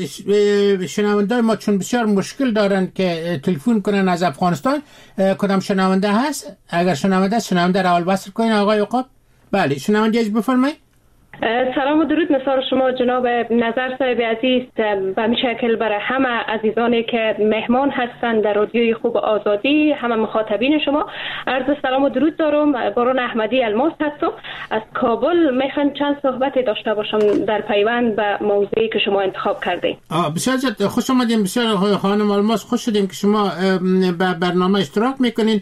شنونده ما چون بسیار مشکل دارن که تلفن کنن از افغانستان، کدام شنونده هست؟ اگر شنونده است شنونده را اول وصل کنین آقای عقاب. بله شنونده اجازه بفرمایید. سلام و درود نثار شما جناب نظر صاحب عزیز، به همین شکل برای همه عزیزانی که مهمان هستند در رادیوی خوب آزادی، همه مخاطبین شما عرض سلام و درود دارم. باران احمدی الماس هستم از کابل. میخوام چند صحبتی داشته باشم در پیوند به موضوعی که شما انتخاب کردید. بسیار خوش آمدیم. بسیار خانم الماس خوش شدیم که شما به برنامه اشتراک میکنین.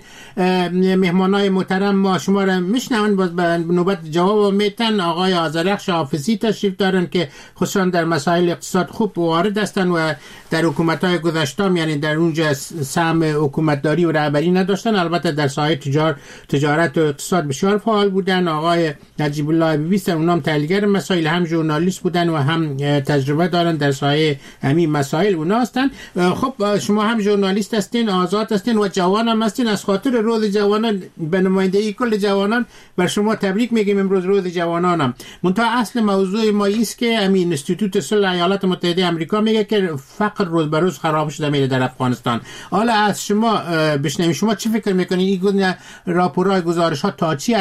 مهمانای محترم ما شما را میشنون، باز به نوبت جواب میتن. آقای آذرخش حافظی تشریف دارن که خصوصا در مسائل اقتصاد خوب وارد هستن و در حکومت‌های گذشته یعنی در اونجا سهم حکومتداری و رهبری نداشتن، البته در ساحه تجار تجارت و اقتصاد بسیار فعال بودن. آقای نجیب الله بیبی اونام تحلیلگر مسائل، هم ژورنالیست بودن و هم تجربه دارن در ساحه همین مسائل اونا هستن. خب شما هم ژورنالیست هستین، آزاد هستین و جوان هم هستین. از خاطر روز جوانان به نمایندگی کل جوانان بر شما تبریک میگیم. امروز روز جوانانم. منتها اصل موضوع ما است که همین اینستیتوت صلح ایالات متحده آمریکا میگه که فقر روز به روز خراب شده میره در افغانستان. حالا از شما بشنویم، شما چی فکر میکنید؟ این گونه راپورهای گزارش‌ها تا چی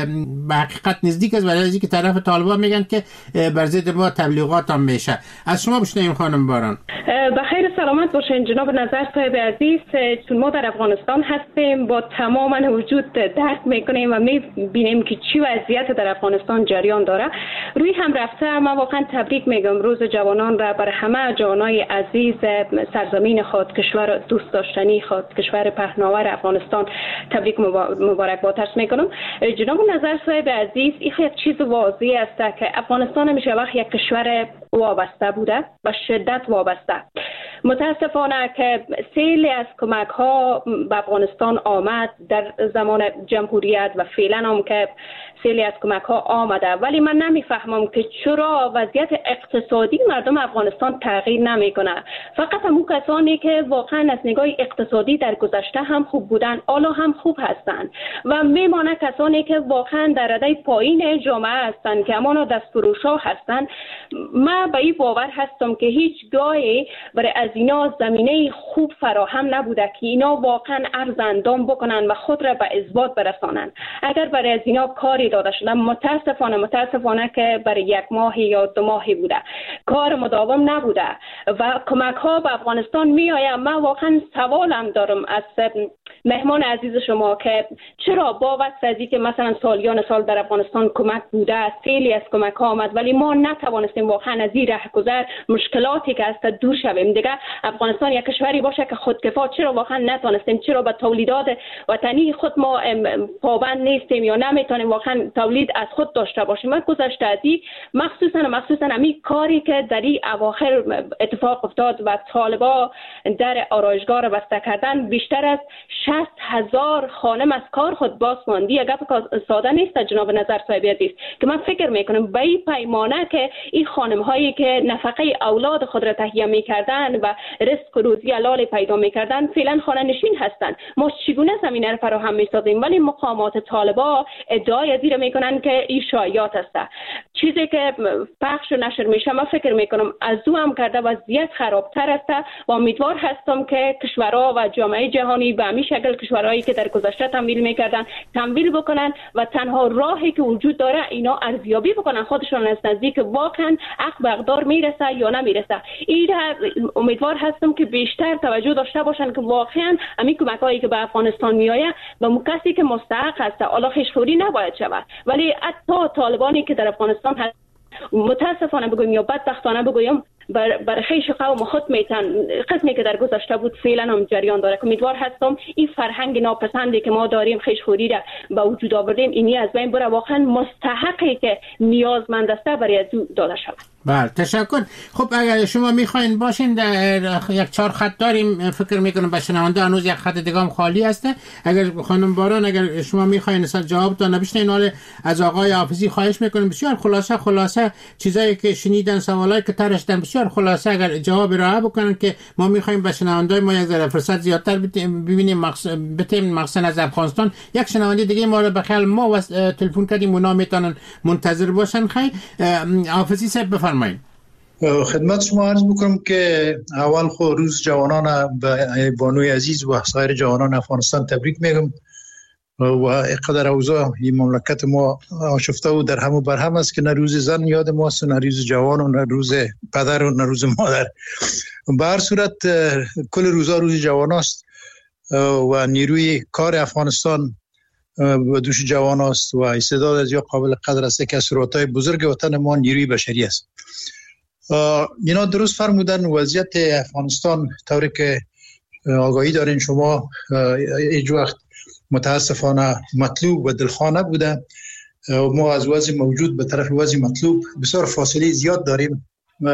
به حقیقت نزدیک است؟ ولی از که طرف طالبان میگن که بر ضد ما تبلیغات هم میشه. از شما بشنویم خانم باران. بخیر سلامت باشین جناب نظر صاحب عزیز. چون ما در افغانستان هستیم با تمام وجود درک میکنیم و میبینیم که چی وضعیت در افغانستان جریان داره. روی هم رفته ما واقعا تبریک میگم روز جوانان را برای همه جوانای عزیز سرزمین خود، کشور دوست داشتنی خود، کشور پهناور افغانستان تبریک مبارکباد عرض میکنم. جناب نظر صاحب عزیز، این یک چیز واضح است که افغانستان همیشه وقت یک کشور وابسته بوده، با شدت وابسته. متاسفانه که سیلی از کمک ها به افغانستان آمد در زمان جمهوریت و فعلا هم که سیلی از کمک ها آمده، ولی من نمیفهمم که چرا وضعیت اقتصادی مردم افغانستان تغییر نمیکنه. فقط همون کسانی که واقعا از نگاه اقتصادی در گذشته هم خوب بودن حالا هم خوب هستند و میمانه کسانی که واقعا در رده پایین جامعه هستند که همانا دستفروشا هستند. من به این باور هستم که هیچ گاهی برای از اینا زمینه خوب فراهم نبوده که اینا واقعا عرض اندام بکنن و خود را به اثبات برسانن. اگر برای از اینا کاری داده شده، متاسفانه متاسفانه که برای یک ماهی یا دو ماهی بوده، کار مداوم نبوده و کمک ها به افغانستان می آید. من واقعا سوالم دارم از مهمان عزیز شما که چرا با واسطه که مثلا سالیان سال در افغانستان کمک بوده، سیلی از کمک ها آمد، ولی ما نتوانستیم واقعا از این رهگذر مشکلاتی که است دور شویم. دیگه افغانستان یک کشوری باشه که خودکفا، چرا واقعا نتوانستیم؟ چرا به تولیدات وطنی خود ما پابند نیستیم یا نمیتونیم واقعا تولید از خود داشته باشیم؟ من گذشته از این مخصوصا مخصوصا همین کاری که در این اواخر اتفاق افتاد و طالبا در آرایشگاه را بسته کردن، بیشتر از شصت هزار خانم از کار خود باز ماندی. یک گپ ساده نیست جناب نظر صاحب عزیز که من فکر میکنم به این پیمانه که این خانم هایی که نفقه اولاد خود را تهیه میکردن و رزق و روزی حلال پیدا میکردن فعلا خانه نشین هستند. ما چگونه زمینه را فراهم میسازیم؟ ولی مقامات طالبا ادعای از این میکنن که این شایعات است. چیزی که پخش و نشر میشه من فکر میکنم از او هم کرده وضعیت خرابتر است و امیدوار هستم که کشورها و جامعه جهانی به همین شکل کشورهایی که در گذشته تمویل میکردن تمویل بکنن و تنها راهی که وجود داره اینا ارزیابی بکنن خودشون از نزدیک واقعا حق به اقدار میرسه یا نمیرسه. این امیدوار هستم که بیشتر توجه داشته باشن که واقعا همین کمکایی که به افغانستان میآید به کسی که مستحق هست حالا خشخوری نباید شود، ولی حتی طالبانی که در افغانستان هست متاسفانه بگویم یا بدبختانه بگویم بر بر خیش قوم خود میتن قسمی که در گذشته بود فعلا هم جریان داره. امیدوار هستم این فرهنگ ناپسندی که ما داریم خیشخوری را به وجود آوردیم اینی از بین بره، واقعا مستحقی که نیازمند است برای از داده شود. بله تشکر. خب اگر شما میخواین باشین در یک چهار خط داریم، فکر میکنم به شنونده هنوز یک خط دیگه هم خالی هسته. اگر خانم باران اگر شما میخواین اصلا جواب تا نبشتین حال از آقای حافظی خواهش میکنم بسیار خلاصه خلاصه چیزایی که شنیدن سوالایی که طرح داشتن بسیار خلاصه اگر جواب ارائه بکنن که ما میخوایم به شنونده ما یک ذره فرصت زیادتر ببینیم مقصد بتیم مقصد از افغانستان. یک شنونده دیگه ما رو بخیال ما و تلفن کردیم اونا میتونن منتظر باشن. خیلی حافظی صاحب بفرمایید. خدمت شما عرض بکنم که اول خو روز جوانان به بانوی عزیز و سایر جوانان افغانستان تبریک میگم و اقدر اوضاع این مملکت ما آشفته و در هم و بر هم است که نه روز زن یاد ماست و نه روز جوان و نه روز پدر و نه روز مادر. به هر صورت کل روزا روز جوان است و نیروی کار افغانستان و دوش جوان است و استعداد از یا قابل قدر است که از ثروت‌های بزرگ وطن ما نیروی بشری است. اینا درست فرمودن وضعیت افغانستان طوری که آگاهی دارین شما هیچ وقت متاسفانه مطلوب و دلخواه بوده. ما از وضع موجود به طرف وضع مطلوب بسیار فاصله زیاد داریم.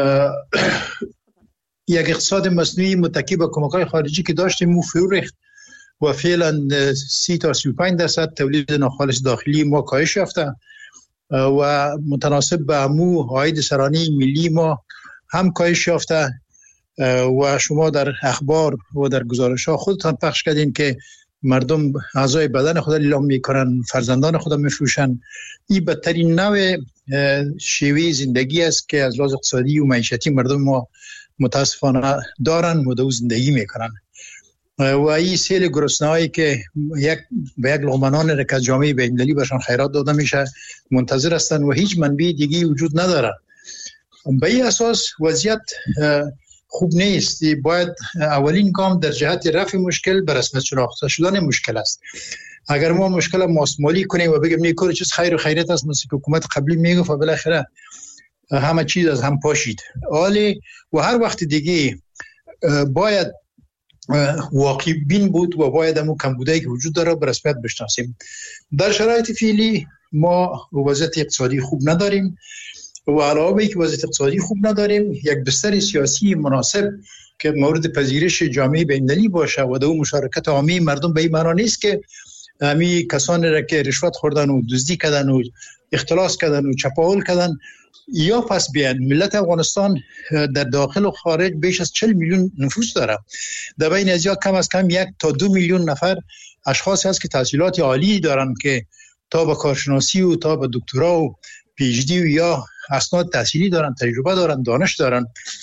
یک اقتصاد مصنوعی متکی به کمک‌های خارجی که داشتیم مو فرو ریخت و فعلا سی تا سی و پنج درصد تولید ناخالص داخلی ما کاهش یافته و متناسب به امو عاید سرانه ملی ما هم کاهش یافته و شما در اخبار و در گزارش‌ها خودتان پخش کردین که مردم اعضای بدن خود لیلام میکنن، فرزندان خود میفروشن. این بدترین نوع شیوه زندگی است که از لحاظ اقتصادی و معیشتی مردم ما متاسفانه دارن و زندگی میکنن و این سیل گرسنه‌ای که یک به یک لقمه نان که از جامعه بین‌المللی برشان خیرات داده میشه منتظر هستن و هیچ منبع دیگه وجود نداره. به این اساس وضعیت خوب نیست. باید اولین گام در جهت رفع مشکل به رسمیت شناخته شدن مشکل است. اگر ما مشکل ماسمالی کنیم و بگیم نیکور چیز خیر و خیریت است مثل که حکومت قبلی میگفت و بالاخره همه چیز از هم پاشید عالی و هر وقت دیگه باید واقعی بین بود و باید همون کمبودایی که وجود داره به رسمیت بشناسیم. در شرایط فعلی ما وضعیت اقتصادی خوب نداریم. و علاوه بر اینکه وضعیت اقتصادی خوب نداریم، یک بستر سیاسی مناسب که مورد پذیرش جامعه بین‌المللی باشه و در مشارکت عامه مردم به این معنا نیست که همین کسانی را که رشوت خوردن و دزدی کردن و اختلاس کردن و چپاول کردن یا پس بیان. ملت افغانستان در داخل و خارج بیش از چهل میلیون نفوس داره. در بین از کم از کم یک تا دو میلیون نفر اشخاص هست که تحصیلات عالی دارن که تا به کارشناسی و تا به دکترا و پی اچ دی و یا اسناد تحصیلی دارن، تجربه دارن، دانش دارن.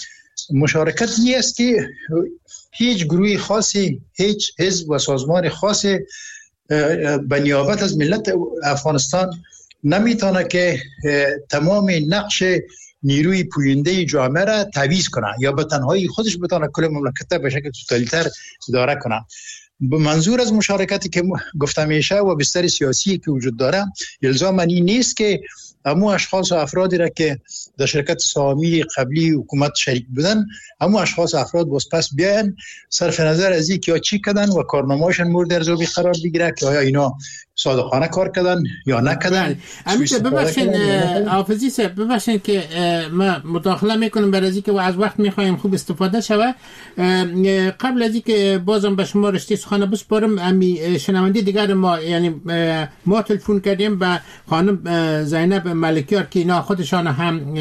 مشارکت این است که هیچ گروه خاصی، هیچ حزب و سازمان خاصی به نیابت از ملت افغانستان نمیتونه که تمام نقش نیروی پوینده جامعه را تعویض کنه یا به تنهایی خودش بتونه کل مملکت به شکل توتالیتر اداره کنه. به منظور از مشارکتی که گفتم میشه و بستر سیاسی که وجود داره، الزاما این نیست که همو اشخاص و افرادی را که در شرکت سهامی قبلی حکومت شریک بودن، همو اشخاص و افراد باز پس بیاین، صرف نظر از اینکه یا چی کردن و کارنامه‌شان مورد ارزیابی قرار بگیره که آیا اینا صادقانه کار کردن یا نکردن. امیشه ببخشید حافظی صاحب، ببخشید که ما مداخله میکنم برای اینکه و از وقت میخوایم خوب استفاده شوه. قبل از اینکه بازم به شما رشته سخن بسپارم، امی شنونده دیگر ما یعنی ما تلفن کردیم به خانم زینب ملکیار که اینا خودشان هم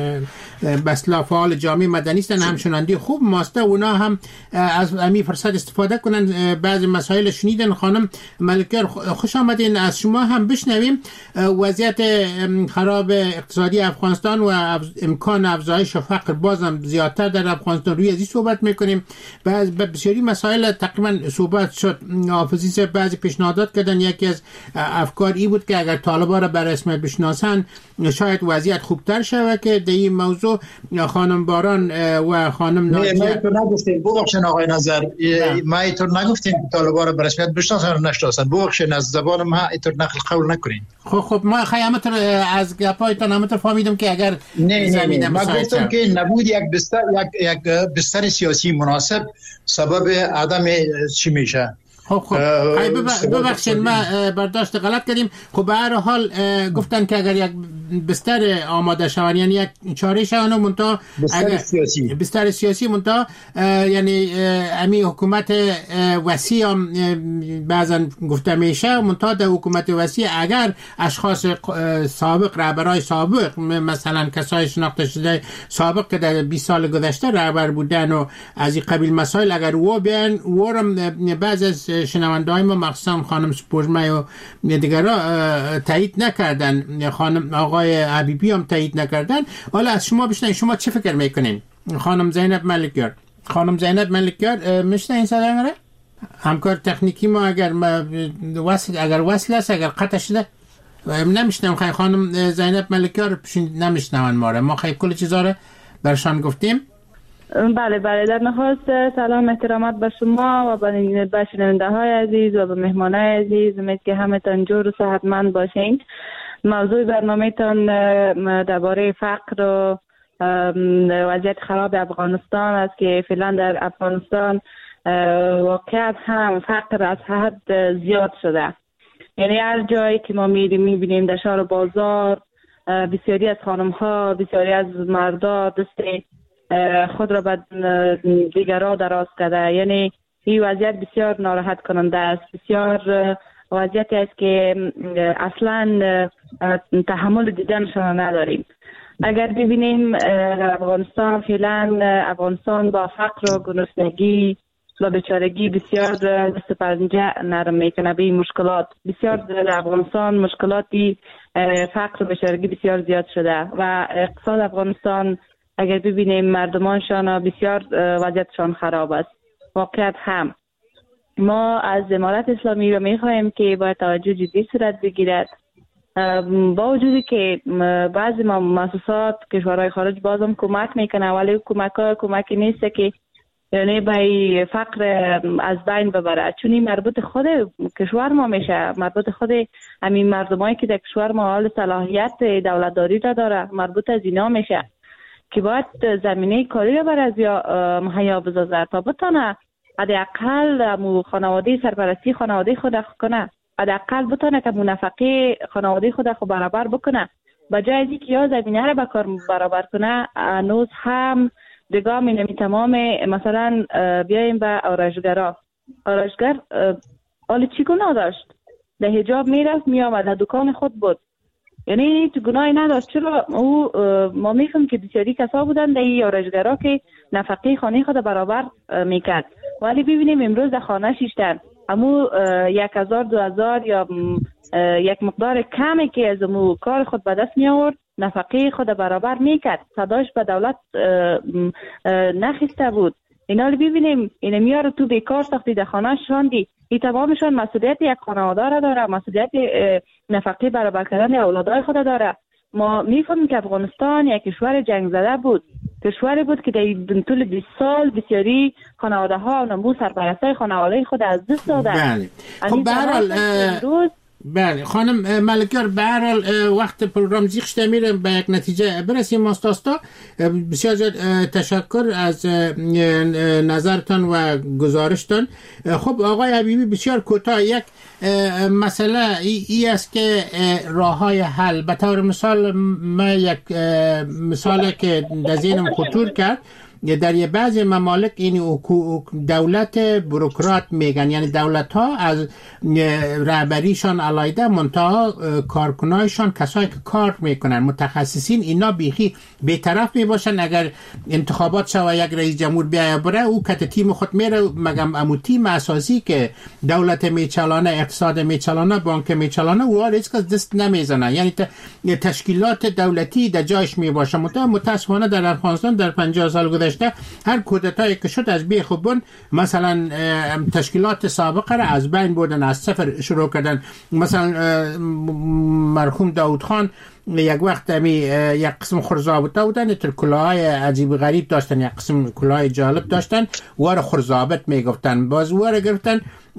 به اصطلاح فعال جامعه مدنی هستن، هم شنونده خوب ماسته، اونا هم از امی فرصت استفاده کنن، بعضی مسائل شنیدن. خانم ملکیار خوش آمدین، از شما هم بشنویم وضعیت خراب اقتصادی افغانستان و امکان افزایش فقر بازم زیادتر در افغانستان، روی ازی صحبت میکنیم. بعض بسیاری مسائل تقریبا صحبت شد. حافظی صاحب بعضی پیشنهادات کردن، یکی از افکار ای بود که اگر طالبان را بر اسم بشناسن شاید وضعیت خوبتر شود، که در این موضوع خانم باران و خانم ناجیه ما اینطور نگفتیم. ببخشید آقای نظر، ما اینطور نگفتیم که طالبان را به رسمیت بشناسن و نشناسن. ببخشید از زبان ما اینطور نقل قول نکنین. خب خب ما خیامت از گپایتان همت فهمیدم که اگر نه نه, نه. ما گفتم که نبود یک بستر یک یک بستر سیاسی مناسب سبب عدم چی میشه. خب خب ببخشید ما برداشت غلط کردیم. خب به هر حال گفتن که اگر یک بستر آماده شود، یعنی یک چاره شون منتها بستر سیاسی بستر سیاسی منتها یعنی امی حکومت وسیع هم بعضا گفته میشه، منتها در حکومت وسیع اگر اشخاص سابق، رهبرای سابق، مثلا کسای شناخته شده سابق که در بیست سال گذشته رهبر بودن و از این قبیل مسائل اگر و بیان ورم بعض از شنونده‌های ما مخصوصا خانم سپوږمۍ و دیگرها تایید نکردن، خانم آقای حبیبی هم تایید نکردن. حالا از شما بشنویم شما چه فکر میکنین؟ خانم زینب ملکیار خانم زینب ملکیار میشنوین صدای ما؟ همکار تکنیکی ما اگر ما وصل اگر وصل است، اگر قطع شده نمیشنم. خیلی خانم زینب ملکیار نمیشنون ما را، ما خیلی کل چیزا رو برشان گفتیم. بله بله، در نخست سلام احترامات به شما و به شنونده های عزیز و به مهمان های عزیز. امید که همه تان جور و صحتمند باشین. موضوع برنامه تان درباره فقر و وضعیت خراب افغانستان است که فعلا در افغانستان واقعیت هم فقر از حد زیاد شده. یعنی هر جایی که ما میریم میبینیم در شهر بازار بسیاری از خانم ها، بسیاری از مردا دست خود را به دیگران دراز کرده. یعنی این وضعیت بسیار ناراحت کننده است، بسیار وضعیتی است که اصلا تحمل دیدنشان نداریم. اگر ببینیم در افغانستان فعلا افغانستان با فقر و گرسنگی و بیچارگی بسیار دست پنجه نرم میکنه به این مشکلات. بسیار در افغانستان مشکلاتی فقر و بیچارگی بسیار زیاد شده و اقتصاد افغانستان اگر ببینیم مردمانشان بسیار وضعیتشان خراب است. واقعیت هم ما از امارت اسلامی را میخواهیم که باید توجه جدی صورت بگیرد، با وجودی که بعضی مؤسسات کشورهای خارج بازم کمک میکنه، ولی کمک ها کمکی نیست که یعنی به فقر از بین ببره، چون این مربوط خود کشور ما میشه، مربوط خود همین مردمایی که در کشور ما حال صلاحیت دولتداری را داره، مربوط از اینا میشه که باید زمینه کاری را بر از یا مهیا بسازد تا بتونه حداقل مو خانواده سرپرستی خانواده خود کنه، حداقل بتونه که منفقه خانواده خود خود برابر بکنه. به جای از اینکه یا زمینه را به کار برابر کنه، هنوز هم دیگه می تمام مثلا بیایم به آرایشگرا. آرایشگر حالا چی گناه داشت؟ در حجاب میرفت میامد، در دکان خود بود، یعنی تو گناهی نداشت. چرا او ما میفهم که بسیاری کسا بودن در این آرایشگرا که نفقه خانه خود برابر میکرد، ولی ببینیم امروز در خانه شیشتن امو یک هزار دو هزار یا یک مقدار کمی که از امو کار خود به دست می آورد نفقه خود برابر میکرد، صداش به دولت نخسته بود. اینا رو ببینیم، این میاره تو بیکار ساختی در خانه شاندی، این تمامشان مسئولیت یک خانواده را داره، مسئولیت نفقه برابر کردن اولادای خود داره. ما میفهمیم که افغانستان یک کشور جنگ زده بود، کشوری بود که در طول بیست سال بسیاری خانواده ها و نمو سرپرستای خانواده خود از دست دادن. بله. خب به هر حال بله خانم ملکیار، به هر حال وقت پروگرام زیغ شده میره به یک نتیجه برسیم. ماستاستا بسیار زیاد تشکر از نظرتان و گزارشتان. خب آقای حبیبی بسیار کوتاه، یک مسئله ای, ای است که راه های حل به طور مثال، ما یک مثالی که در ذهنم خطور کرد، در یه بعضی ممالک این دولت بروکرات میگن، یعنی دولت ها از رهبریشان علایده منتها کارکنایشان کسایی که کار میکنن متخصصین اینا بیخی بی‌طرف میباشن. اگر انتخابات شوه یک رئیس جمهور بیاید بره، او کت تیم خود میره، مگم امو تیم اساسی که دولت میچلانه، اقتصاد میچلانه، بانک میچلانه، او هیچ کس دست نمیزنه، یعنی تشکیلات دولتی در جایش میباشه. متاسفانه در افغانستان در پنجاه سال گذشته هر کودتایی که شد از بیخ و بن مثلا تشکیلات سابقه را از بین بردن، از صفر شروع کردن. مثلا مرحوم داود خان یک وقت می یک قسم خرزابطه بودن، تر کلاهای عجیب غریب داشتن، یک قسم کلاهای جالب داشتن، وار خرزابط میگفتن. باز وار گرفتن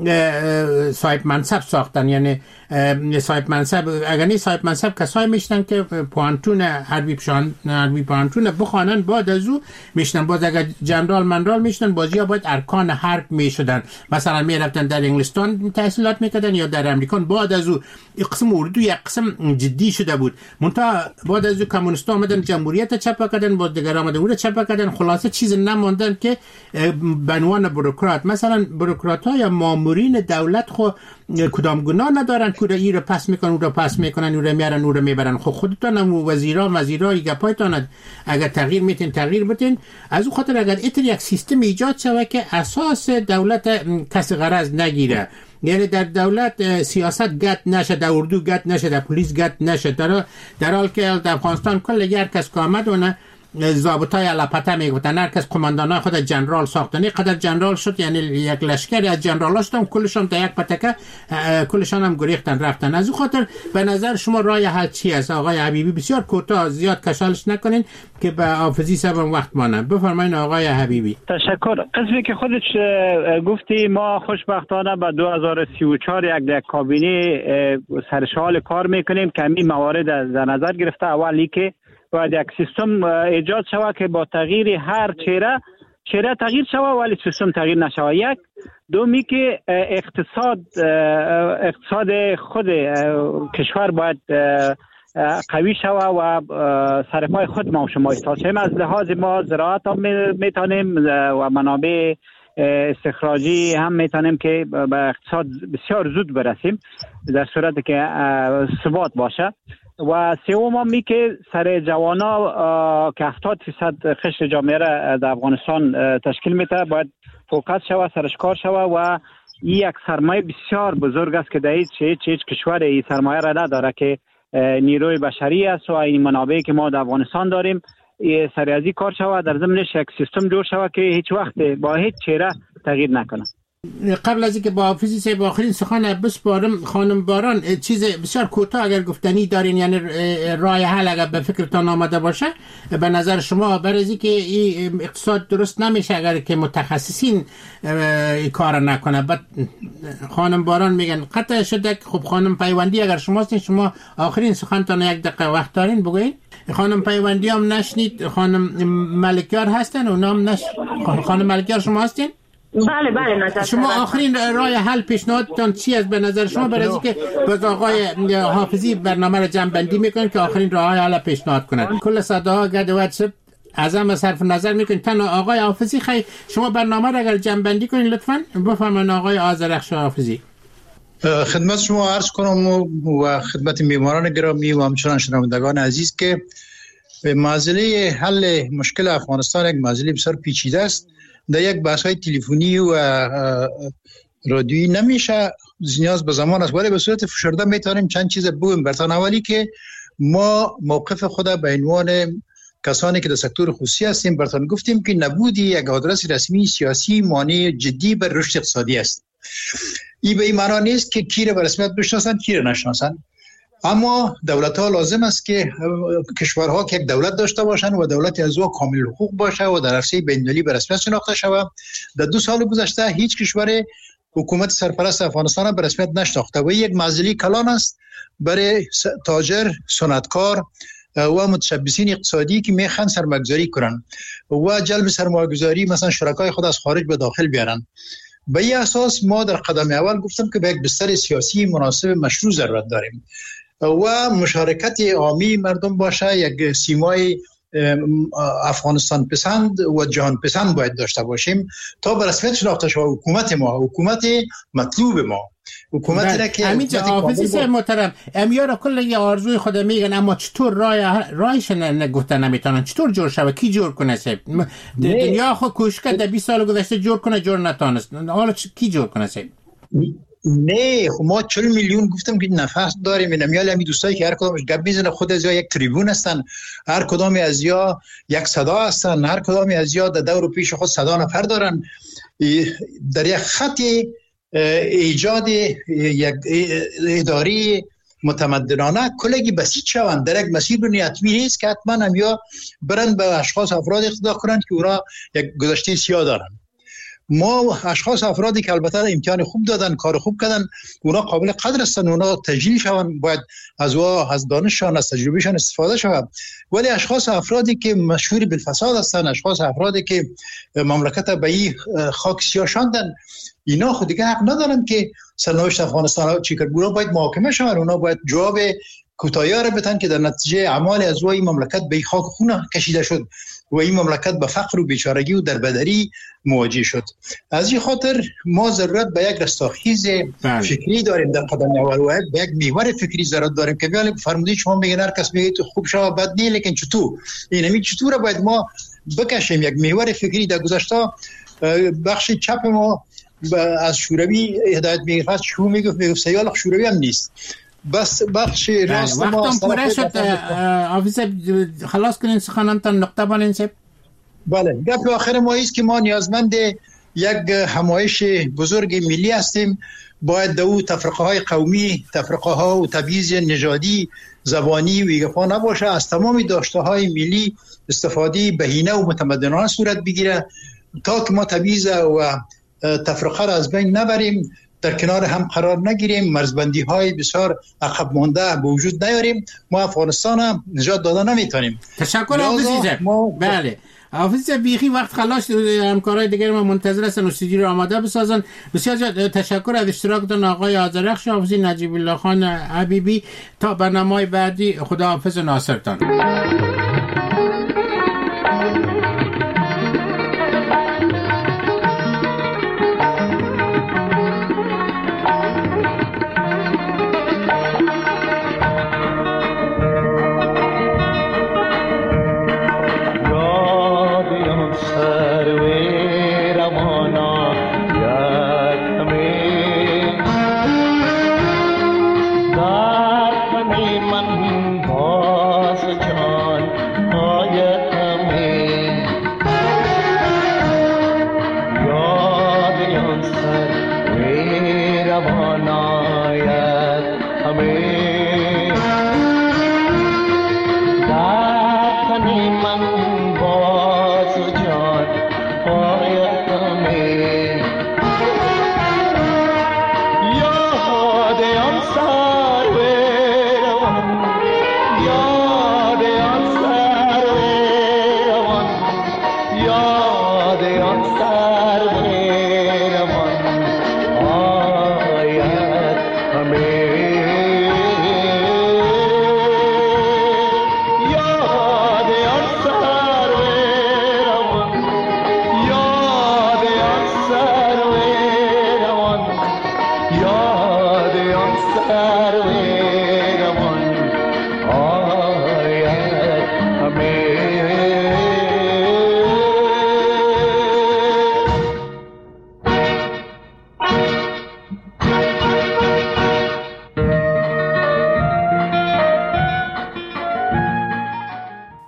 صاحب منصب ساختن، یعنی صاحب منصب، اگر نه صاحب منصب کسایی میشتن که پوانتون حربی پشان حربی پوانتون بخوانن، بعد از او میشتن. باز اگر جنرال منرال میشتن، بازی ها باید ارکان حرب میشدن، مثلا میرفتن در انگلستان تحصیلات میکردن یا در امریکا. بعد از او قسم اردو یک قسم جدی شده بود، منتها بعد از او کمونیست آمدن جمهوریت چپا کردن، باز دیگر آمدن اون چپا کردن، خلاصه چیز نموندن که به عنوان بروکرات. مثلا بروکرات ها یا مامورین دولت خو کدام گناه ندارن که ای رو پس میکنن، اون رو پس میکنن، اون رو میارن، اون رو میبرن. خب خودتان هم وزیرا وزیرای گپایتان اگر تغییر میتین تغییر بتین. از اون خاطر اگر ایتر یک سیستم ایجاد شوه که اساس دولت کسی غرض نگیره، یعنی در دولت سیاست گت نشه، در اردو گت نشه، در پلیس گت نشه، در در حال که در افغانستان کل هر کس که آمد اونه ضابطای لپته میگفتن، هر کس قماندانای خود جنرال ساختن، قدر جنرال شد، یعنی یک لشکری از جنرالاشتم کلشون تا یک پتکه کلشون هم گریختن رفتن. از اون خاطر به نظر شما راه حل چی است آقای حبیبی؟ بسیار کوتاه، زیاد کشالش نکنین که به حافظی سبم وقت مانه. بفرمایید آقای حبیبی. تشکر. قسمی که خودش گفتی، ما خوشبختانه به دو هزار و سی و چهار یک در کابینه سرشال کار میکنیم که همین موارد در نظر گرفته. اولی که باید یک سیستم ایجاد شود که با تغییر هر چهره چهره تغییر شود ولی سیستم تغییر نشود. یک دومی که اقتصاد اقتصاد خود کشور باید قوی شود و سرپای خود ما و شما ایستاد. از لحاظ ما زراعت هم میتونیم و منابع استخراجی هم میتونیم که به اقتصاد بسیار زود برسیم در صورتی که ثبات باشه. و سوم هم می که سر جوانا که هفتاد درصد قشر جامعه را در افغانستان تشکیل میده باید فوکس شود، سرش کار شود و این یک سرمایه بسیار بزرگ است که در هیچ هیچ هیچ کشور این سرمایه را نداره که نیروی بشری است و این منابعی که ما در افغانستان داریم سر از این کار شود، در ضمنش یک سیستم جور شود که هیچ وقت با هیچ چهره تغییر نکنه. قبل از اینکه با حافظی صاحب آخرین سخن بسپارم، خانم باران چیز بسیار کوتاه اگر گفتنی دارین، یعنی راه حل اگر به فکرتان آمده باشه به نظر شما، برای اینکه این اقتصاد درست نمیشه اگر که متخصصین این کار نکنه. بعد خانم باران میگن قطع شده. خب خانم پیوندی اگر شما هستین، شما آخرین سخنتان یک دقیقه وقت دارین بگوین. خانم پیوندی هم نشنید، خانم ملکیار هستن اونا هم نش خانم ملکیار شما هستین؟ بله بله نظر شما آخرین راه حل پیشنهادتان چی است به نظر شما؟ برای اینکه باز آقای حافظی برنامه را جمع بندی میکنن که آخرین راه حل پیشنهاد کنند. کل صداها گرد واتساپ ازم صرف نظر میکنید. تنها آقای حافظی خیلی شما برنامه را اگر جمع بندی کنید لطفاً بفرمایید. آقای آذرخش حافظی. خدمت شما عرض کنم و خدمت میهمانان گرامی و همچنان شنوندگان عزیز که مسئله حل مشکل افغانستان یک مسئله بسیار پیچیده است. در یک بحث‌های تلفنی و رادیویی نمیشه، نیاز به زمان است، ولی به صورت فشرده میتونیم چند چیز بگویم براتون. اولی که ما موقف خود به عنوان کسانی که در سکتور خصوصی هستیم براتون گفتیم که نبودی یک آدرس رسمی سیاسی مانع جدی بر رشد اقتصادی است. این به این معنا نیست که کی را به رسمیت بشناسند کی را نشناسند، اما دولت‌ها لازم است که کشورها که یک دولت داشته باشند و دولت از او کامل حقوق باشه و در عرصه بین‌المللی به رسمیت شناخته شود. در دو سال گذشته هیچ کشور حکومت سرپرست افغانستان به رسمیت نشناخته و یک مسئله کلان است برای تاجر، صنعتکار و متشبثین اقتصادی که میخوان سرمایه‌گذاری کنن و جلب سرمایه‌گذاری مثلا شرکای خود از خارج به داخل بیارن. به این اساس ما در قدم اول گفتم که به یک بستر سیاسی مناسب مشروع ضرورت داریم و مشارکت عامی مردم باشه. یک سیمای افغانستان پسند و جهان پسند باید داشته باشیم تا به رسمیت شناخته شود حکومت ما، حکومت مطلوب ما، حکومتی را که همین حافظی صاحب محترم امیار کل یه آرزوی خود میگن، اما چطور راه راهش نگفتن نمیتونن، چطور جور شود، کی جور کنه سب دنیا خود کوشش کرد در بیست سال گذشته جور کنه، جور نتونست، حالا کی جور کنه سب؟ نه خب ما چهل میلیون گفتم که نفس داریم. نمیال همین دوستایی که هر کدامش گپ میزنه خود از یا یک تریبون هستن، هر کدام از یا یک صدا هستن، هر کدام از یا در دور پیش خود صدا نفر دارن. در یک خط ایجاد یک اداری متمدنانه کلگی بسیط شوند در یک مسیر رو نیتمی نیست که حتما هم یا برند به اشخاص افراد اقتدا کنند که اونا یک گذشته سیاه دارن. ما اشخاص افرادی که البته امتحان خوب دادن، کار خوب کردن، اونا قابل قدر هستن، اونا تجلیل شوند، باید از وا از دانششان از تجربهشان استفاده شود. ولی اشخاص افرادی که مشهور بالفساد هستن، اشخاص افرادی که مملکت به این خاک سیاه شاندن، اینا خود دیگه حق ندارن که سرنوشت افغانستان رو چیکار. اونا باید محاکمه شوند، اونا باید جواب کوتاهی را بدن که در نتیجه اعمال از وی مملکت به خاک خون کشیده شد و این مملکت به فقر و بیچارگی و دربدری مواجه شد. از این خاطر ما ضرورت به یک رستاخیز فکری داریم در قدم اول و به یک محور فکری ضرورت داریم که بیان فرمودید شما میگن هر کس میگه تو خوب شو بد نی، لیکن چطور این همین چطور باید ما بکشیم. یک محور فکری در گذشته بخش چپ ما از شوروی هدایت میگرفت، شو میگفت میگفت سیال شوروی هم نیست، بس بخش راست ما وقتم پوره شد. حافظ خلاص کنین سخنانتان، نقطه بانین سب. بله گپ آخر ما است که ما نیازمند یک همایش بزرگ ملی هستیم. باید دو تفرقه های قومی، تفرقه ها و تبعیض نژادی، زبانی و ایگفا نباشه، از تمام داشته های ملی استفاده بهینه و متمدنانه صورت بگیره تا که ما تبعیض و تفرقه را از بین نبریم، در کنار هم قرار نگیریم، مرزبندی های بسیار عقب مانده به وجود نیاریم. ما افغانستان هم نجات دادن نمیتونیم. تشکر حافظی. ما... بله حافظ بیخی وقت خلاص، همکارای دیگر ما منتظر هستن استودیو رو آماده بسازن. بسیار تشکر از اشتراکتون آقای آذرخش حافظی، نجیب الله خان حبیبی. تا برنامه بعدی خداحافظ ناصرتان.